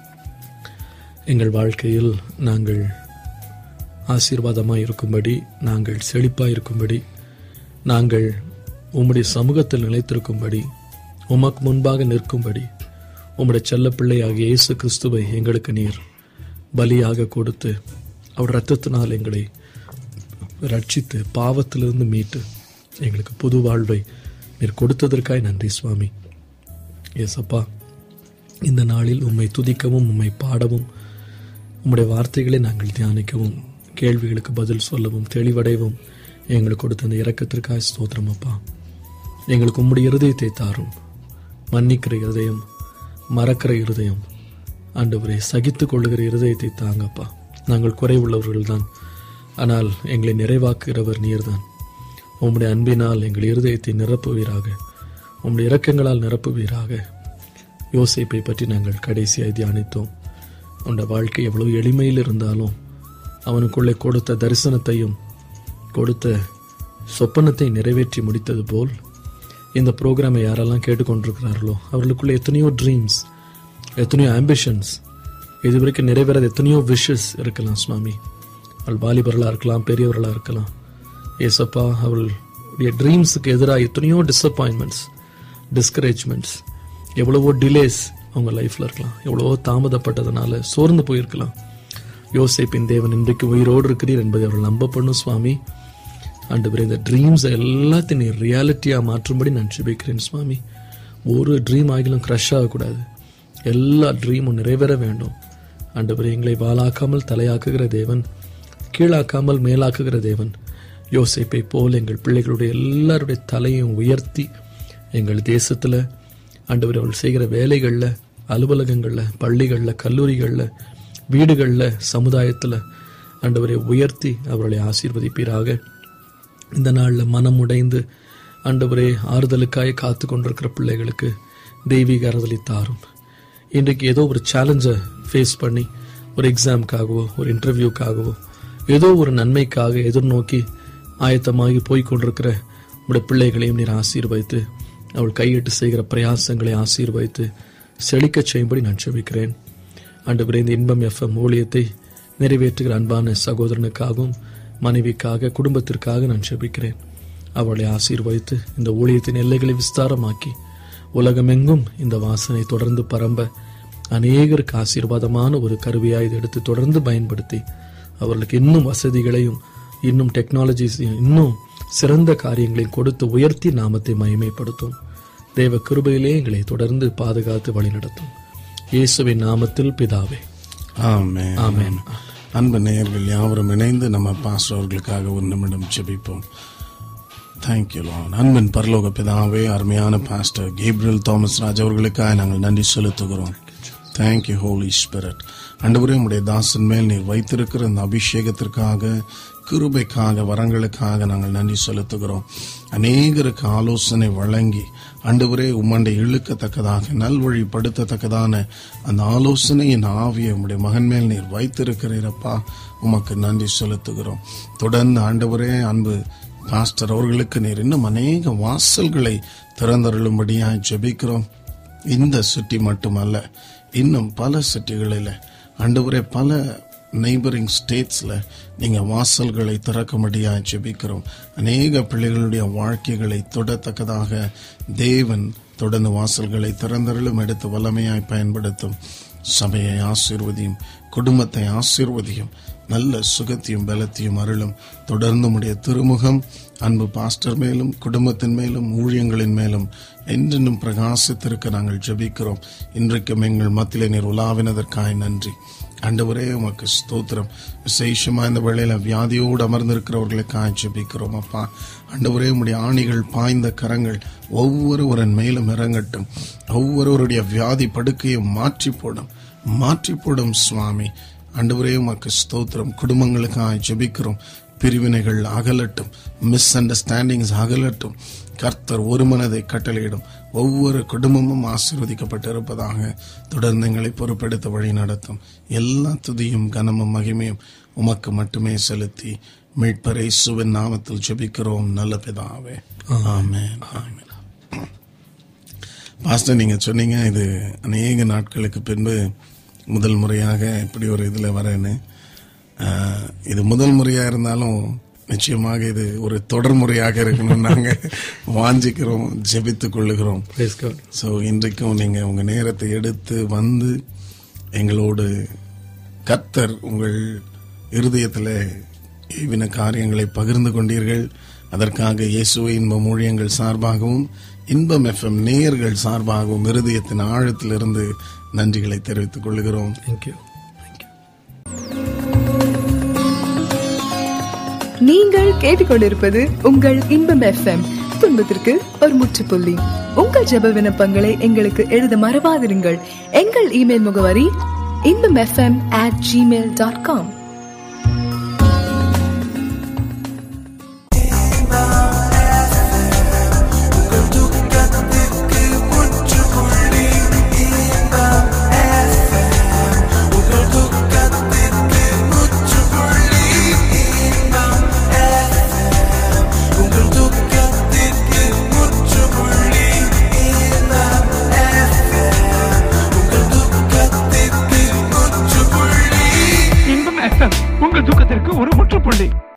எங்கள் வாழ்க்கையில் நாங்கள் ஆசீர்வாதமாக இருக்கும்படி, நாங்கள் செழிப்பாக இருக்கும்படி, நாங்கள் உம்முடைய சமூகத்தில் நிலைத்திருக்கும்படி, உமக்கு முன்பாக நிற்கும்படி உம்முடைய செல்ல பிள்ளையாகிய இயேசு கிறிஸ்துவை எங்களுக்கு நீர் பலியாக கொடுத்து அவர் இரத்தத்தினால் எங்களை ரட்சித்து பாவத்திலிருந்து மீட்டு எங்களுக்கு புது வாழ்வை நீர் கொடுத்ததற்காய் நன்றி சுவாமி. ஏசப்பா, இந்த நாளில் உம்மை துதிக்கவும், உம்மை பாடவும், உம்முடைய வார்த்தைகளை நாங்கள் தியானிக்கவும், கேள்விகளுக்கு பதில் சொல்லவும், தெளிவடைவும் எங்களுக்கு கொடுத்த அந்த இரக்கத்திற்காக ஸ்தோத்திரம் அப்பா. எங்களுக்கு உம்முடைய இருதயத்தை தாரும், மன்னிக்கிற இருதயம், மறக்கிற இருதயம், ஆண்டவரே சகித்து கொள்ளுகிற இருதயத்தை தாங்கப்பா. நாங்கள் குறைவுள்ளவர்கள் தான், ஆனால் எங்களை நிறைவாக்குகிறவர் நீர்தான். உம்முடைய அன்பினால் எங்கள் இருதயத்தை நிரப்புவீராக, உம்முடைய இரக்கங்களால் நிரப்புவீராக. யோசேப்பை பற்றி நாங்கள் கடைசியாக தியானித்தோம். அவனுடைய வாழ்க்கை எவ்வளவு எளிமையில் இருந்தாலும் அவனுக்குள்ளே கொடுத்த தரிசனத்தையும் கொடுத்த சொப்பனத்தை நிறைவேற்றி முடித்தது போல் இந்த ப்ரோக்ராமை யாரெல்லாம் கேட்டுக்கொண்டிருக்கிறார்களோ அவர்களுக்குள்ளே எத்தனையோ ட்ரீம்ஸ், எத்தனையோ ஆம்பிஷன்ஸ், இது வரைக்கும் நிறைவேறாத எத்தனையோ விஷஸ் இருக்கலாம் சுவாமி. அவள் வாலிபர்களாக இருக்கலாம், பெரியவர்களாக இருக்கலாம். ஏசப்பா, அவளுடைய ட்ரீம்ஸுக்கு எதிராக எத்தனையோ டிஸப்பாயின்மெண்ட்ஸ், டிஸ்கரேஜ்மெண்ட்ஸ், எவ்வளவோ டிலேஸ் அவங்க லைஃப்ல இருக்கலாம். எவ்வளவோ தாமதப்பட்டதுனால சோர்ந்து போயிருக்கலாம். யோசேப்பின் தேவன் இன்றைக்கு உயிரோடு இருக்கிறீர் என்பதை அவர்கள் நம்ப பண்ணும் சுவாமி. ஆண்டவரே, இந்த ட்ரீம்ஸ் எல்லாத்தையும் நீ ரியாலிட்டியாக மாற்றும்படி நான் ஜெபிக்கிறேன் சுவாமி. ஒரு ட்ரீம் ஆகிலும் க்ரஷ் ஆகக்கூடாது. எல்லா ட்ரீமும் நிறைவேற வேண்டும். ஆண்டவரே, எங்களை வாளாக்காமல் தலையாக்குகிற தேவன், கீழாக்காமல் மேலாக்குகிற தேவன். யோசேப்பை போல் எங்கள் பிள்ளைகளுடைய எல்லாருடைய தலையும் உயர்த்தி எங்கள் தேசத்தில் ஆண்டவர் அவள் செய்கிற வேலைகளில், அலுவலகங்களில், பள்ளிகளில், கல்லூரிகளில், வீடுகளில், சமுதாயத்தில் ஆண்டவரை உயர்த்தி அவர்களை ஆசீர்வதிப்பீராக. இந்த நாளில் மனம் உடைந்து ஆண்டவரே ஆறுதலுக்காக காத்து கொண்டிருக்கிற பிள்ளைகளுக்கு தெய்வீக ஆறுதலை தாரும். இன்றைக்கு ஏதோ ஒரு சேலஞ்சை ஃபேஸ் பண்ணி ஒரு எக்ஸாமுக்காகவோ ஒரு இன்டர்வியூக்காகவோ ஏதோ ஒரு நன்மைக்காக எதிர்நோக்கி ஆயத்தமாகி போய்கொண்டிருக்கிற உடைய பிள்ளைகளையும் நீர் ஆசீர்வதித்து அவள் கையிட்டு செய்கிற பிரயாசங்களை ஆசீர்வதித்து செழிக்க செய்யும்படி நான் ஜெபிக்கிறேன். ஆண்டவரே, இந்த இன்பம் எஃப்எம் ஊழியத்தை நிறைவேற்றுகிற அன்பான சகோதரனுக்காகவும் மனைவிக்காக குடும்பத்திற்காக நான் ஜெபிக்கிறேன். அவளை ஆசீர்வதித்து இந்த ஊழியத்தின் எல்லைகளை விஸ்தாரமாக்கி உலகமெங்கும் இந்த வாசனை தொடர்ந்து பரம்ப அநேகருக்கு ஆசீர்வாதமான ஒரு கருவியாக இதை எடுத்து தொடர்ந்து பயன்படுத்தி அவர்களுக்கு இன்னும் வசதிகளையும் இன்னும் டெக்னாலஜிஸையும் இன்னும் சிறந்த காரியங்களையும் கொடுத்து உயர்த்தி நாமத்தை மகிமைப்படுத்தும். தேவ கிருபையிலே எங்களை தொடர்ந்து பாதுகாத்து வழிநடத்தும். இயேசுவின் நாமத்தில் பிதாவே, ஆமென். ஆமென். அன்பு நேயர்கள் யாவரும் இணைந்து நம்ம பாஸ்டர் அவர்களுக்காக ஒரு நிமிடம் ஜெபிப்போம். Thank you Lord. அன்பின் பரலோக பிதாவே, அருமையான பாஸ்டர் கேப்ரியல் தாமஸ் ராஜ் அவர்களுக்காக நாங்கள் நன்றி செலுத்துகிறோம். Thank you Holy Spirit. ஆண்டவரே, உம்முடைய தாசன் மேல் நீர் வைத்திருக்கிற இந்த அபிஷேகத்திற்காக, கிருபைக்காக, வரங்களுக்காக நாங்கள் நன்றி செலுத்துகிறோம். அநேகருக்கு ஆலோசனை வழங்கி ஆண்டவரே உம்மண்டை இழுக்கத்தக்கதாக நல்வழிப்படுத்தத்தக்கதான அந்த ஆலோசனையின் ஆவியை உம்முடைய மகன் மேல் நீர் வைத்திருக்கிறீரப்பா, உமக்கு நன்றி செலுத்துகிறோம். தொடர்ந்து ஆண்டவரே, அன்பு பாஸ்டர் அவர்களுக்கு நீர் இன்னும் அநேக வாசல்களை திறந்தருளும்படியாக ஜெபிக்கிறோம். இந்த சிட்டி மட்டுமல்ல, இன்னும் பல சிட்டிகளில் ஆண்டவரே, பல நெய்பரிங் ஸ்டேட்ஸ்ல நீங்க வாசல்களை திறக்கும்படியாக ஜெபிக்கிறோம். அநேக பிள்ளைகளுடைய வாழ்க்கைகளை தொடத்தக்கதாக தேவன் தொடர்ந்து வாசல்களை திறந்தருளும், எடுத்து வல்லமையாய் பயன்படுத்தும். சபையை ஆசீர்வதியும், குடும்பத்தை ஆசீர்வதியும், நல்ல சுகத்தையும் பலத்தையும் அருளும். தொடர்ந்து உம்முடைய திருமுகம் அன்பு பாஸ்டர் மேலும் குடும்பத்தின் மேலும் ஊழியங்களின் மேலும் என்றென்றும் பிரகாசித்திருக்க நாங்கள் ஜெபிக்கிறோம். இன்றைக்கும் எங்கள் மத்தியிலே நீர் உலாவினதற்காய் நன்றி. ஆண்டவரே, உமக்கு ஸ்தோத்திரம். விசேஷமா இந்த வேளையில வியாதியோடு அமர்ந்திருக்கிறவர்களுக்காக ஜெபிக்கிறோம் அப்பா. ஆண்டவரே, உம்முடைய ஆணிகள் பாய்ந்த கரங்கள் ஒவ்வொருவரின் மேலும் இறங்கட்டும். ஒவ்வொருவருடைய வியாதி படுக்கையும் மாற்றி போடும், மாற்றி போடும் சுவாமி. ஆண்டவரே, உமக்கு ஸ்தோத்திரம். குடும்பங்களுக்காக ஜெபிக்கிறோம். பிரிவினைகள் அகலட்டும், மிஸ் அண்டர்ஸ்டாண்டிங்ஸ் அகலட்டும். கர்த்தர் ஒரு மனதை கட்டளையிடும். ஒவ்வொரு குடும்பமும் ஆசீர்வதிக்கப்பட்டிருப்பதாக தொடர்ந்து எங்களை பொறுப்பெடுத்த வழி நடத்தும். எல்லா துதியும் கனமும் மகிமையும் உமக்கு மட்டுமே செலுத்தி மீட்பர் இயேசுவின் நாமத்தில் ஜெபிக்கிறோம் நல்ல பிதாவே, ஆமென். ஆமென். பாஸ்டர், நீங்க சொன்னீங்க இது அநேக நாட்களுக்கு பின்பு முதல் முறையாக இப்படி ஒரு இதுல வரேன்னு. இது முதல் முறையா இருந்தாலும் நிச்சயமாக இது ஒரு தொடர் முறையாக இருக்கணும் நாங்க வாஞ்சிக்கிறோம், ஜெபித்துக் கொள்ளுகிறோம். ஸோ இன்றைக்கும் நீங்க உங்க நேரத்தை எடுத்து வந்து எங்களோடு கர்த்தர் உங்கள் இருதயத்தில் ஏவின காரியங்களை பகிர்ந்து கொண்டீர்கள். அதற்காக இயேசுவை இன்பம் ஊழியங்கள் சார்பாகவும் இன்பம் எஃப்எம் நேயர்கள் சார்பாகவும் இருதயத்தின் ஆழத்திலிருந்து நன்றிகளை தெரிவித்துக் கொள்கிறோம். தேங்க்யூ. நீங்கள் கேட்டுக்கொண்டிருப்பது உங்கள் இன்பம் எஃப்எம். துன்பத்திற்கு ஒரு முற்றுப்புள்ளி. உங்கள் ஜெப விண்ணப்பங்களை எங்களுக்கு எழுத மறவாதிருங்கள். எங்கள் இமெயில் முகவரி Inbam FM at Gmail dot com. Mucho துக்கத்திற்கு ஒரு முற்றுப்புள்ளி.